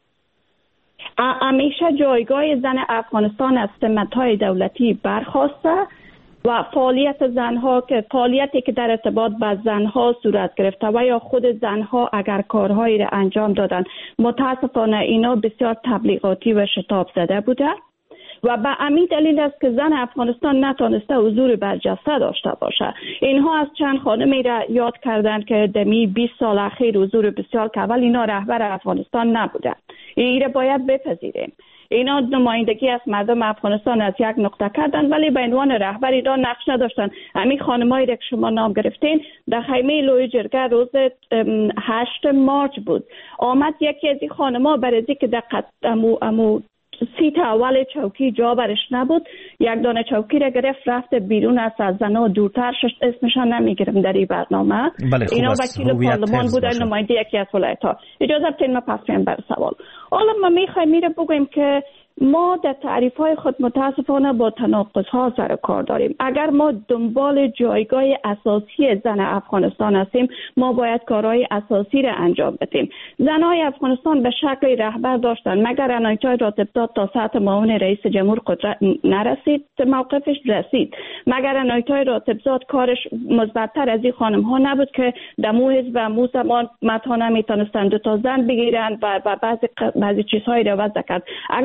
همیشه جایگاه زن افغانستان از سمت‌های دولتی برخاسته و فعالیت زنها که فعالیتی که در ارتباط با زنها صورت گرفته و یا خود زنها اگر کارهایی را انجام دادن متاسفانه اینا بسیار تبلیغاتی و شتاب زده بوده و به همین دلیل است که زن افغانستان نتونسته حضور برجسته داشته باشه. اینها از چند خانمی را یاد کردند که دمی بیست سال اخیر حضور بسیار که اول اینا رهبر افغانستان نبودند. این را باید بپذیریم. اینا نمایندگی از مردم افغانستان از یک نقطه کردن ولی به عنوان رهبر اینا نقش نداشتن. همین خانمایی را که شما نام گرفتین در خیمه لوی جرگه روز هشتم مارچ بود، آمد یکی از این خانم‌ها برای اینکه در امو امو سیت اول چوکی جا برش نبود، یک دانه چوکی را گرفت رفت بیرون از زنها دورتر شد. اسمشان نمیگیرم در این برنامه. بله اینا وکیل پارلمان بودن، نماینده یکی از ولایت‌ها. اجازه بدین ما پس بریم بر سوال. حالا ما میخوایم میره بگویم که ما در تعریف‌های خود متاسفانه با تناقض‌ها سر کار داریم. اگر ما دنبال جایگاه اساسی زن افغانستان هستیم، ما باید کارهای اساسی را انجام بدیم. زن‌های افغانستان به شکل رهبر داشتن، مگر آنایتا راتبزاد تا سطح معاون رئیس جمهور قدرت نرسید، موقفش رسید. مگر آنایتا راتبزاد کارش مثبت‌تر از این خانم‌ها نبود که دمو حزب و مو زمان متانه میتونستن دو تا زن بگیرن و بعضی بعضی چیزهای را وضع کرد. اگر ما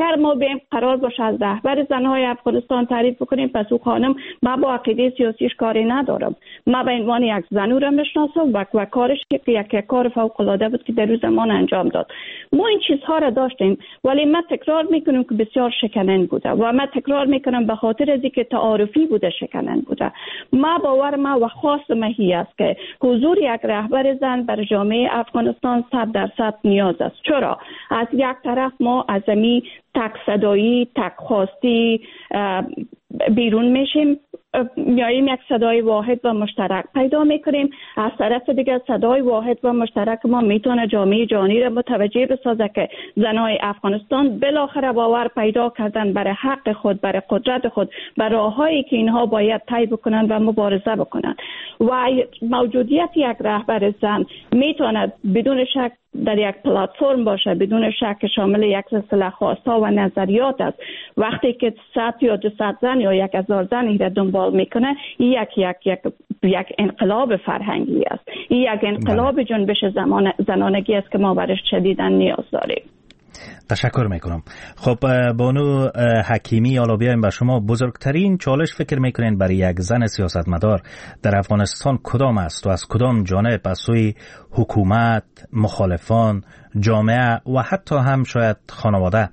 بیم قرار باشه از رهبر زنهای افغانستان تعریف بکنیم، پس او خانم ما با عقیده سیاسیش کاری ندارم، ما به عنوان یک زن او را میشناسم و, و کارش که یک کار فوق العاده بود که در روز زمان انجام داد. ما این چیزها را داشتیم، ولی ما تکرار میکنیم که بسیار شکننده بوده و ما تکرار میکنم به خاطر از اینکه تعارفی بوده شکننده بوده. ما باور ما و خواست ما هی است که حضور یک رهبر زن بر جامعه افغانستان صد درصد نیاز است. چرا؟ از یک طرف ما از می تک صدایی تک خواستی بیرون میشیم، میاییم یک صدای واحد و مشترک پیدا میکنیم، از طرف دیگر صدای واحد و مشترک ما میتونه جامعه جهانی را متوجه بسازه که زنای افغانستان بالاخره باور پیدا کردن برای حق خود، برای قدرت خود، برای راههایی که اینها باید طی بکنن و مبارزه بکنن. و موجودیت یک رهبر زن میتونه بدون شک در یک پلتفرم باشه، بدون شک شامل یک سلسله خواست‌ها و نظریات است. وقتی که صد یا دوصد زن یا یک هزار زن این را دنبال میکنه، این یک یک یک یک انقلاب فرهنگی است، این یک انقلاب جنبش زمان زنانگی است که ما برش شدیداً نیاز داریم. تشکر میکنم. خب بانو حکیمی، حالا بیایم به شما. بزرگترین چالش فکر میکنین برای یک زن سیاستمدار در افغانستان کدام است و از کدام جانب؟ از سوی حکومت، مخالفان، جامعه و حتی هم شاید خانواده؟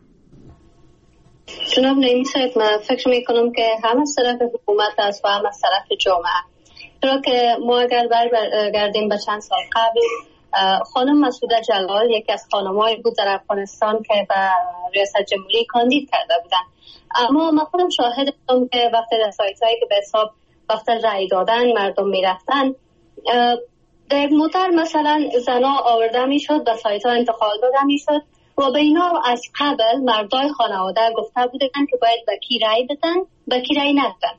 جناب نعیمی صاحب، من فکر میکنم که هم از طرف حکومت است و هم از طرف جامعه. چرا که ما اگر برگردیم به چند سال قبل، خانم مسعوده جلال یکی از خانمایی بود در افغانستان که به ریاست جمهوری کاندید کرده بودن، اما من خودم شاهد بودم که وقتی در سایت‌هایی که به حساب وقت رأی دادن مردم میرفتن، در مدر مثلا زنا آورده میشد، به سایت‌ها انتقال داده میشد و به اینا از قبل مردای خانواده گفته بودن که باید به کی رأی بدن، به کی رأی ندن.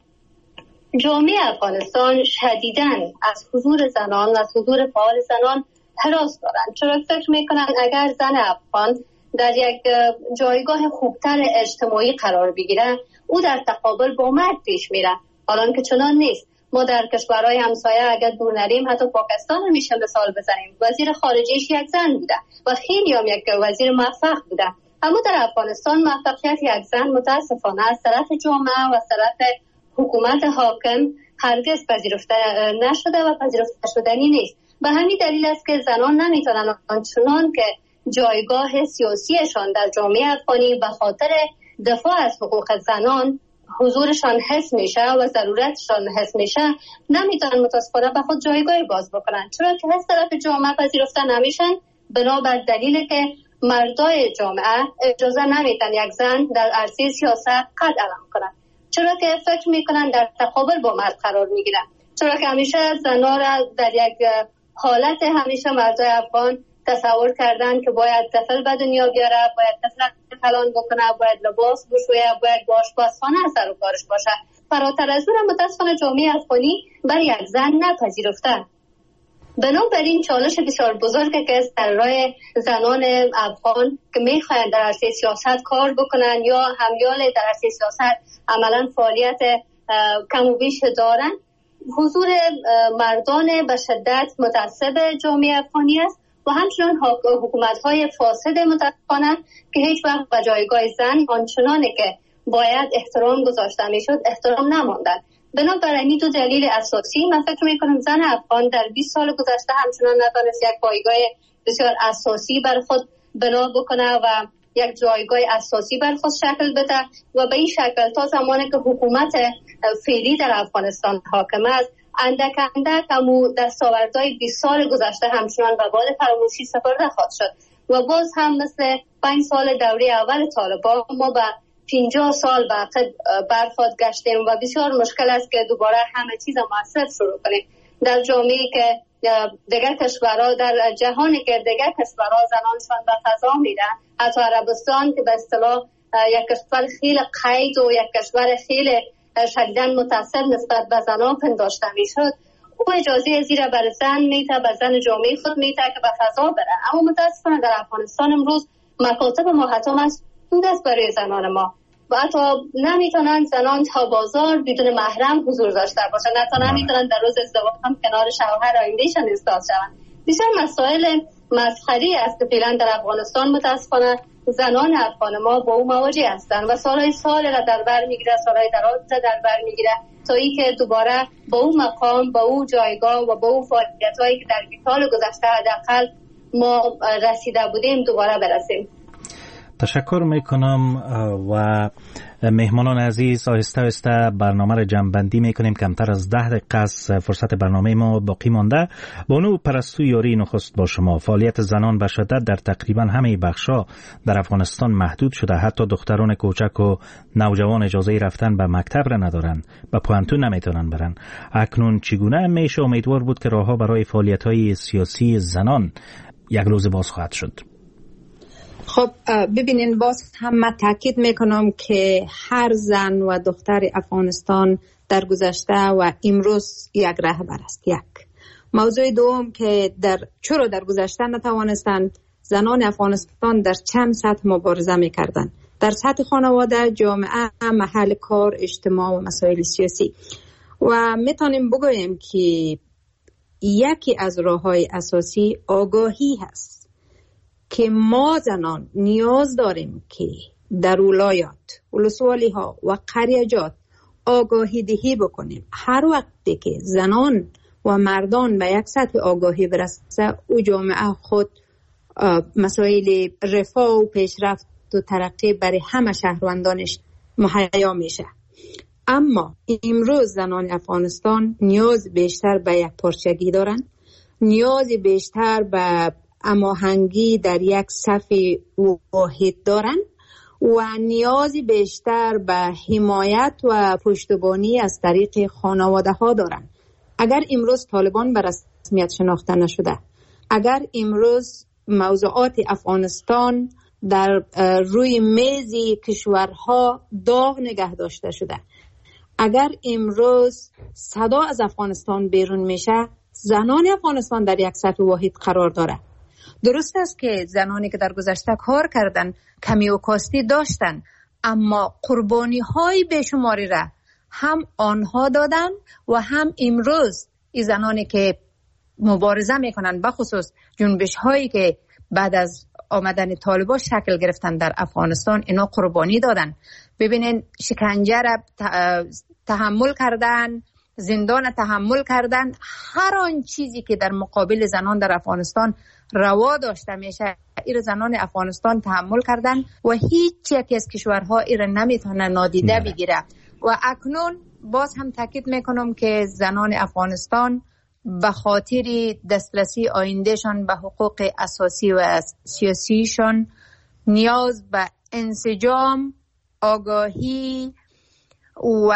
جامعه افغانستان شدیداً از حضور زنان و از حضور فعال زنان هراس دارن، چرا فکر میکنن اگر زن افغان در یک جایگاه خوبتر اجتماعی قرار بگیره، او در تقابل با مرد پیش میره، حالا که چنان نیست. ما در کشورهای همسایه اگر دور نریم، حتی پاکستان هم میشه مثال بزنیم، وزیر خارجیش یک زن بوده و خیلی هم یک وزیر موفق بوده. اما در افغانستان موفقیت یک زن متاسفانه از طرف جامعه و از طرف حکومت حاکم هرگز پذیرفته نشده و پذیرفته شدنی نیست. به همین دلیل است که زنان نمیتونن آنچنان که جایگاه سیاسیشان در جامعه افغانی به خاطر دفاع از حقوق زنان حضورشان حس میشه و ضرورتشان حس میشه، نمیتونن متاسفانه به خود جایگاه باز بکنن، چرا که از طرف جامعه پذیرفته نمیشن، بنابر دلیل که مردای جامعه اجازه نمیدن یک زن در عرصه سیاست قد علم کنن، چرا که فکر میکنن در تقابل با مرد قرار میگیرن، چرا که همیشه زنها را در یک حالت همیشه مردای افغان تصور کردن که باید طفل به دنیا بیاره، باید طفل کلان بکنه، باید لباس بشویه، باید با آشپزخانه سر و کارش باشه. فراتر از اون متاسفانه جامعه افغانی برای یک زن نپذیرفته. بنابراین چالش بسیار بزرگی که است در راه زنان افغان که میخواین در عرصه سیاست کار بکنن یا همیال در عرصه سیاست عملا فعالیت کم و بیش دارن، حضور مردان به شدت متعصب جامعه افغانی است و همچنان حکومت‌های فاسد متاسفانه که هیچ وقت به جایگاه زن آنچنانی که باید احترام گذاشته میشد احترام نماندن. بنابراین دو دلیل اساسی من فکر میکنم زن افغان در بیست سال گذشته همچنان نتونست یک پایگاه بسیار اساسی بر خود بنا بکنه و یک جایگاه اساسی بر خود شکل بده و به این شکل تا زمانی که حکومت فعلی در افغانستان حاکم است، اندک اندک امو دستاوردهای بیست سال گذشته همچنان به باد فراموشی سپرده خواهد شد و باز هم مثل پنج سال دوره اول طالبان ما به پنجاه سال به عقب برخورد گشتیم و بسیار مشکل است که دوباره همه چیز موثر شروع کنیم در جامعه‌ای که دیگر کشورها، در جهانی که دیگر کشورها زنانشان به فضا میرن، حتی عربستان که به اصطلاح یک کشور خیلی قید و یک کشور خیلی شدیداً متأثر نسبت به زنان پنداشته میشد، او اجازه زیر بر زن میته، به زن جامعه خود میته که به فضا بره. اما متاسفانه در افغانستان امروز مکاتب ما حتی مسدود است برای زنان ما و حتی نمیتونن زنان تا بازار بدون محرم حضور داشته باشن، حتی نمیتونن در روز ازدواج هم کنار شوهر آیندهشان ایستاد شوند. بسیار مسائل مسخری است که فعلا در افغانستان متاسفانه زنان افغان ما با او مواجه هستند و سالهای سال را در بر میگیره، سالهای دراز را در بر میگیره تا ای که دوباره با او مقام، با او جایگاه و با او فعالیت‌هایی که در سال گذشته حداقل ما رسیده بودیم دوباره برسیم. تشکر میکنم و مهمانان عزیز، آهسته آهسته برنامه را جمع‌بندی میکنیم. کمتر از ده دقیقه از فرصت برنامه ما باقی مانده. بانو پرستو یاری نخست با شما. فعالیت زنان به شدت در تقریبا همه بخش‌ها در افغانستان محدود شده. حتی دختران کوچک و نوجوان اجازه رفتن به مکتب را ندارند، به پوهنتون نمیتونن برن. اکنون چگونه میشه امیدوار بود که راهها برای فعالیت‌های سیاسی زنان یک روز باز خواهد شد؟ خب ببینین، باز هم من تاکید میکنم که هر زن و دختر افغانستان در گذشته و امروز یک رهبر است. یک موضوع دوم که در چرا در گذشته نتوانستند زنان افغانستان در چند سطح مبارزه میکردند، در سطح خانواده، جامعه، محل کار، اجتماع و مسائل سیاسی. و میتونیم بگوییم که یکی از راههای اساسی آگاهی هست که ما زنان نیاز داریم که در ولایات، ولسوالی ها و قریجات آگاهی دهی بکنیم. هر وقتی که زنان و مردان به یک سطح آگاهی برسه، او جامعه خود مسائل رفاه و پیشرفت و ترقی برای همه شهروندانش مهیا میشه. اما امروز زنان افغانستان نیاز بیشتر به یک پارچگی دارن، نیاز بیشتر به هماهنگی در یک صف واحد دارن و نیاز بیشتر به حمایت و پشتیبانی از طریق خانواده ها دارن. اگر امروز طالبان به رسمیت شناخته نشده، اگر امروز موضوعات افغانستان در روی میز کشورها داغ نگه داشته شده، اگر امروز صدا از افغانستان بیرون میشه، زنان افغانستان در یک صف واحد قرار داره. درست است که زنانی که در گذشته کار کردن کمی و کاستی داشتن، اما قربانی های بیشماری را هم آنها دادن و هم امروز این زنانی که مبارزه میکنن، بخصوص جنبش هایی که بعد از آمدن طالبان شکل گرفتن در افغانستان، اینا قربانی دادن. ببینین شکنجه را تحمل کردن، زندان تحمل کردن، هر آن چیزی که در مقابل زنان در افغانستان روا داشته میشه، این زنان افغانستان تحمل کردن و هیچ یک از کشورها این نمیتونه نادیده بگیره. و اکنون باز هم تاکید میکنم که زنان افغانستان به خاطر دسترسی آیندهشان به حقوق اساسی و سیاسیشان نیاز به انسجام، آگاهی و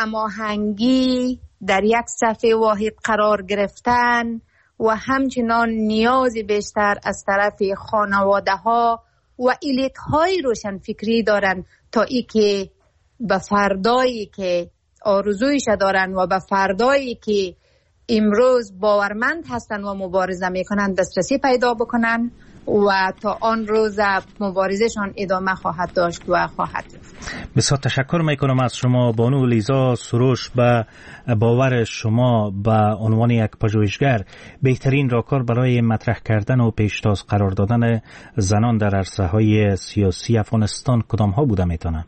هماهنگی، در یک صف واحد قرار گرفتن و همچنان نیاز بیشتر از طرف خانواده ها و الیت های روشن فکری دارن تا ای که به فردایی که آرزویش دارن و به فردایی که امروز باورمند هستن و مبارزه میکنن دسترسی پیدا بکنن و تا آن روز مبارزشان ادامه خواهد داشت و خواهد رفت. بسیار تشکر میکنم از شما بانو لیزا سروش. به باور شما به عنوان یک پژوهشگر بهترین راهکار برای مطرح کردن و پیشتاز قرار دادن زنان در عرصه های سیاسی افغانستان کدام ها بوده میتونه؟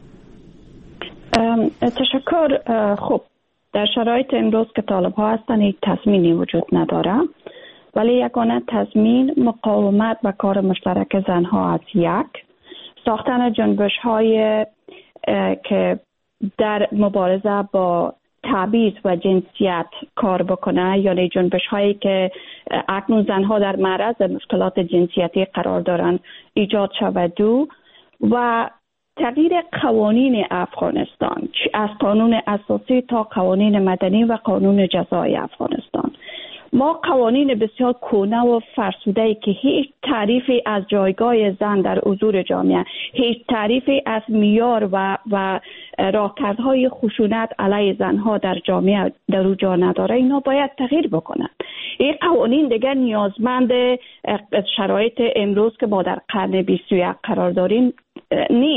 تشکر. خب در شرایط امروز که طالب ها هستن یک تصمیمی وجود نداره، ولی یگانه تضمین مقاومت و کار مشترک زنها از یک، ساختن جنبش های که در مبارزه با تبعیض و جنسیت کار بکنه، یعنی جنبش هایی که اکنون زنها در معرض مشکلات جنسیتی قرار دارند ایجاد شود. دو و تغییر قوانین افغانستان، از قانون اساسی تا قوانین مدنی و قانون جزایی افغانستان. ما قوانین بسیار کهنه و فرسوده‌ای که هیچ تعریفی از جایگاه زن در حضور جامعه، هیچ تعریفی از معیار و و راهکردهای خشونت علیه زنها در جامعه در او جا نداره، اینا باید تغییر بکنن. این قوانین دیگر نیازمند شرایط امروز که ما در قرن بیست و یک قرار داریم نیست.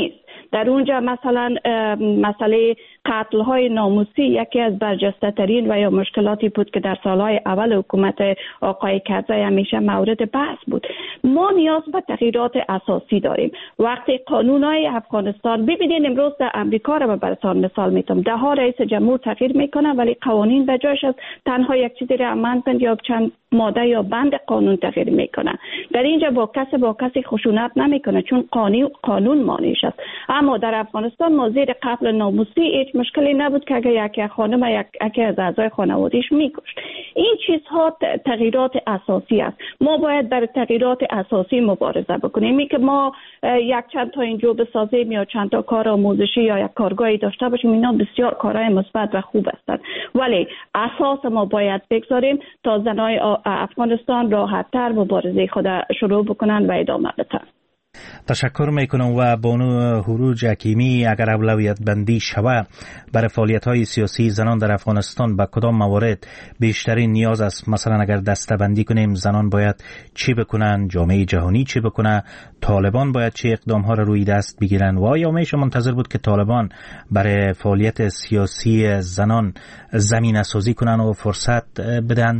در اونجا مثلا مسئله قتل های ناموسی یکی از برجسته ترین و یا مشکلاتی بود که در سالهای اول حکومت آقای کرزی همیشه مورد بحث بود. ما نیاز به تغییرات اساسی داریم. وقتی قانونهای افغانستان ببینید، امروز در امریکا را براتون مثال میتونم، ده ها رئیس جمهور تغییر میکنه ولی قوانین به جایش از تنها یک چیزی را امندند یا چند ماده یا بند قانون تغییر میکنه. در اینجا با کسی با کسی خشونت نمیکنه چون قانون قانون مانعش است. اما در افغانستان ما زیر قتل ناموسی هیچ مشکلی نبود که اگر یک خانم یک یکی از اعضای خانواده‌اش میکشت. این چیزها تغییرات اساسی است. ما باید در تغییرات اساسی مبارزه بکنیم. این که ما یک چند تا اینجا بسازیم یا چند تا کار آموزشی یا یک کارگاهی داشته باشیم، اینا بسیار کارهای مثبت و خوب هستند، ولی اساس ما باید بگذاریم تا زنای افغانستان راحت‌تر مبارزه خود شروع بکنن و ادامه بدن. تشکر میکنم. و بانو هروج حکیمی، اگر اولویت بندی شوه برای فعالیت های سیاسی زنان در افغانستان به کدام موارد بیشترین نیاز است؟ مثلا اگر دسته بندی کنیم زنان باید چی بکنن، جامعه جهانی چی بکنه، طالبان باید چه اقدام ها را روی دست بگیرن و آیا میشه منتظر بود که طالبان برای فعالیت سیاسی زنان زمینه سازی کنن و فرصت بدن؟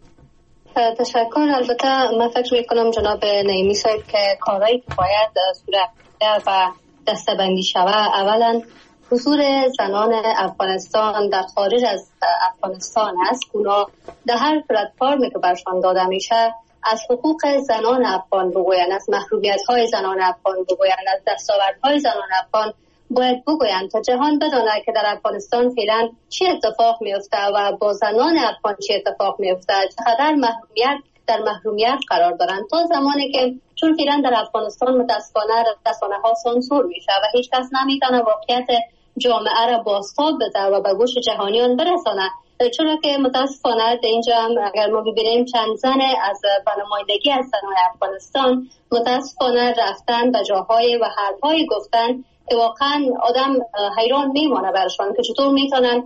تشکر. البته من فکر میکنم جناب نعیمی صاحب که کارهایی که باید صورت و دسته‌بندی شود، اولا حضور زنان افغانستان در خارج از افغانستان است. اونا در هر پلتفرمی که برشان داده میشه از حقوق زنان افغان بگوین، از محرومیت‌های زنان افغان بگوین، از دستاوردهای زنان افغان باید بگویند تا جهان بداند که در افغانستان فعلا چی اتفاق میفته و با زنان افغان چی اتفاق میفته، چقدر محرومیت در محرومیت قرار دارند. تا زمانی که چون فعلا در افغانستان متاسفانه رسانه ها سانسور میشه و هیچ کس نمیتونه واقعیت جامعه را بازتاب بده و به گوش جهانیان برسانه، چرا که متاسفانه در اینجا اگر ما ببینیم چند زن از نمایندگی از زنان افغانستان متاسفانه رفتن به جاهای و حرفهای گفتن که واقعا آدم حیران میمانه برشان که چطور میتونن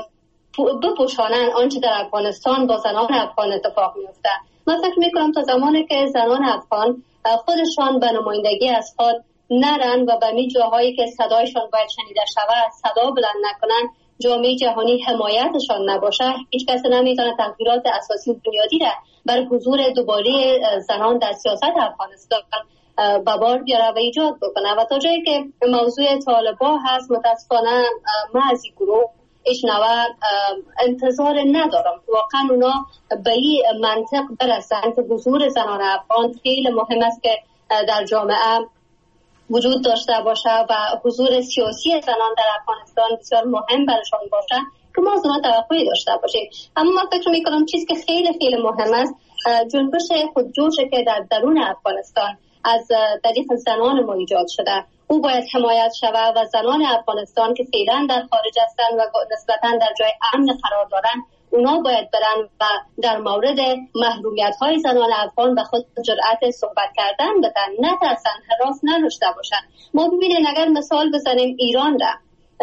بپوشانن آنچه در افغانستان با زنان افغان اتفاق میفته. من فکر میکنم تا زمانی که زنان افغان خودشان به نمایندگی از خود نرن و به می جاهایی که صدایشان باید شنیده شود صدا بلند نکنن، جامعه جهانی حمایتشان نباشه، هیچ کس نمیتونه تغییرات اساسی بنیادی را بر حضور دوباره زنان در سیاست افغانستان به بار بیاره و ایجاد بکنه. و تا جایی که موضوع طالبان هست، متاسفانه من از این گروه هیچ نوع انتظار ندارم. واقعا اونا به این منطق برسن که حضور زنان افغان خیلی مهم است که در جامعه وجود داشته باشه و حضور سیاسی زنان در افغانستان بسیار مهم برشان باشه که ما از اونا توقعی داشته باشیم. اما من فکر میکنم چیزی که خیلی خیلی مهم است جنبش خودجوشی که در درون افغانستان از طریق زنان ما ایجاد شده، او باید حمایت شود و زنان افغانستان که فعلا در خارج هستند و نسبتا در جای امن قرار دارند، اونا باید برن و در مورد محرومیت‌های زنان افغان به خود جرأت صحبت کردن بدن، نترسن، هراس نداشته باشن. ما ببینید اگر مثال بزنیم ایران را،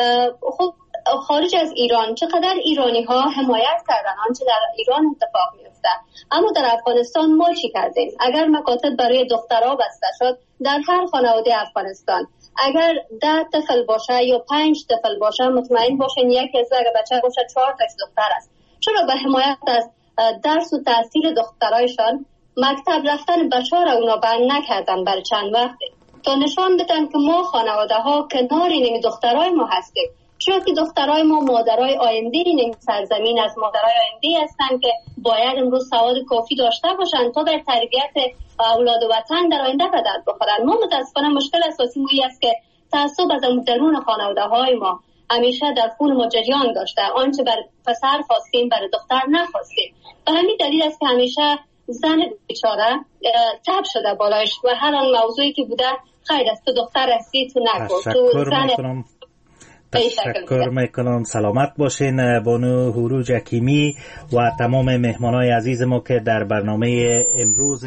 خب خارج از ایران چقدر ایرانی ها حمایت کردن آنچه در ایران اتفاق میفته، اما در افغانستان ما چی کردیم؟ اگر مکاتب برای دخترها بسته شد در هر خانواده افغانستان اگر ده طفل باشه یا پنج طفل باشه، مطمئن باشین یک از اگر بچه باشه چهار تا دختر است. چرا به حمایت از درس و تحصیل دخترایشان مکتب رفتن بچه ها را اونا بند نکردن برای چند وقتی تا نشان بدن که ما خانواده ها کنار این دخترای ما هستیم، چرا که دخترای ما مادرای آینده این سرزمین از مادرای آینده هستند که باید امروز سواد کافی داشته باشند تا در تربیت اولاد وطن در آینده به درد بخورن. ما متاسفانه مشکل اساسی مویی است که تعصب از درون خانواده های ما همیشه در خون ما جریان داشته، آنچه بر پسر خواستیم بر دختر نخواستیم. به همین دلیل است که همیشه زن بیچاره تب شده بالایش و هر آن موضوعی که بوده خیر است تو دختر هستی تو نکن تو زن. تشکر میکنم. سلامت باشین بانو هروج حکیمی و تمام مهمانای عزیز ما که در برنامه امروز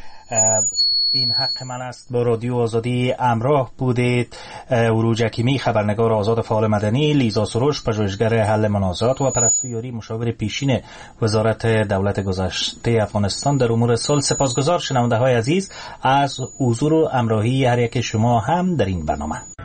این حق من است با رادیو آزادی همراه بودید. هروج حکیمی خبرنگار آزاد فعال مدنی، لیزا سروش پژوهشگر حل منازعات و پرستو یاری مشاور پیشین وزارت دولت گذشته افغانستان در امور صلح. سپاسگزار شنونده های عزیز از حضور و همراهی هر یک شما هم در این برنامه.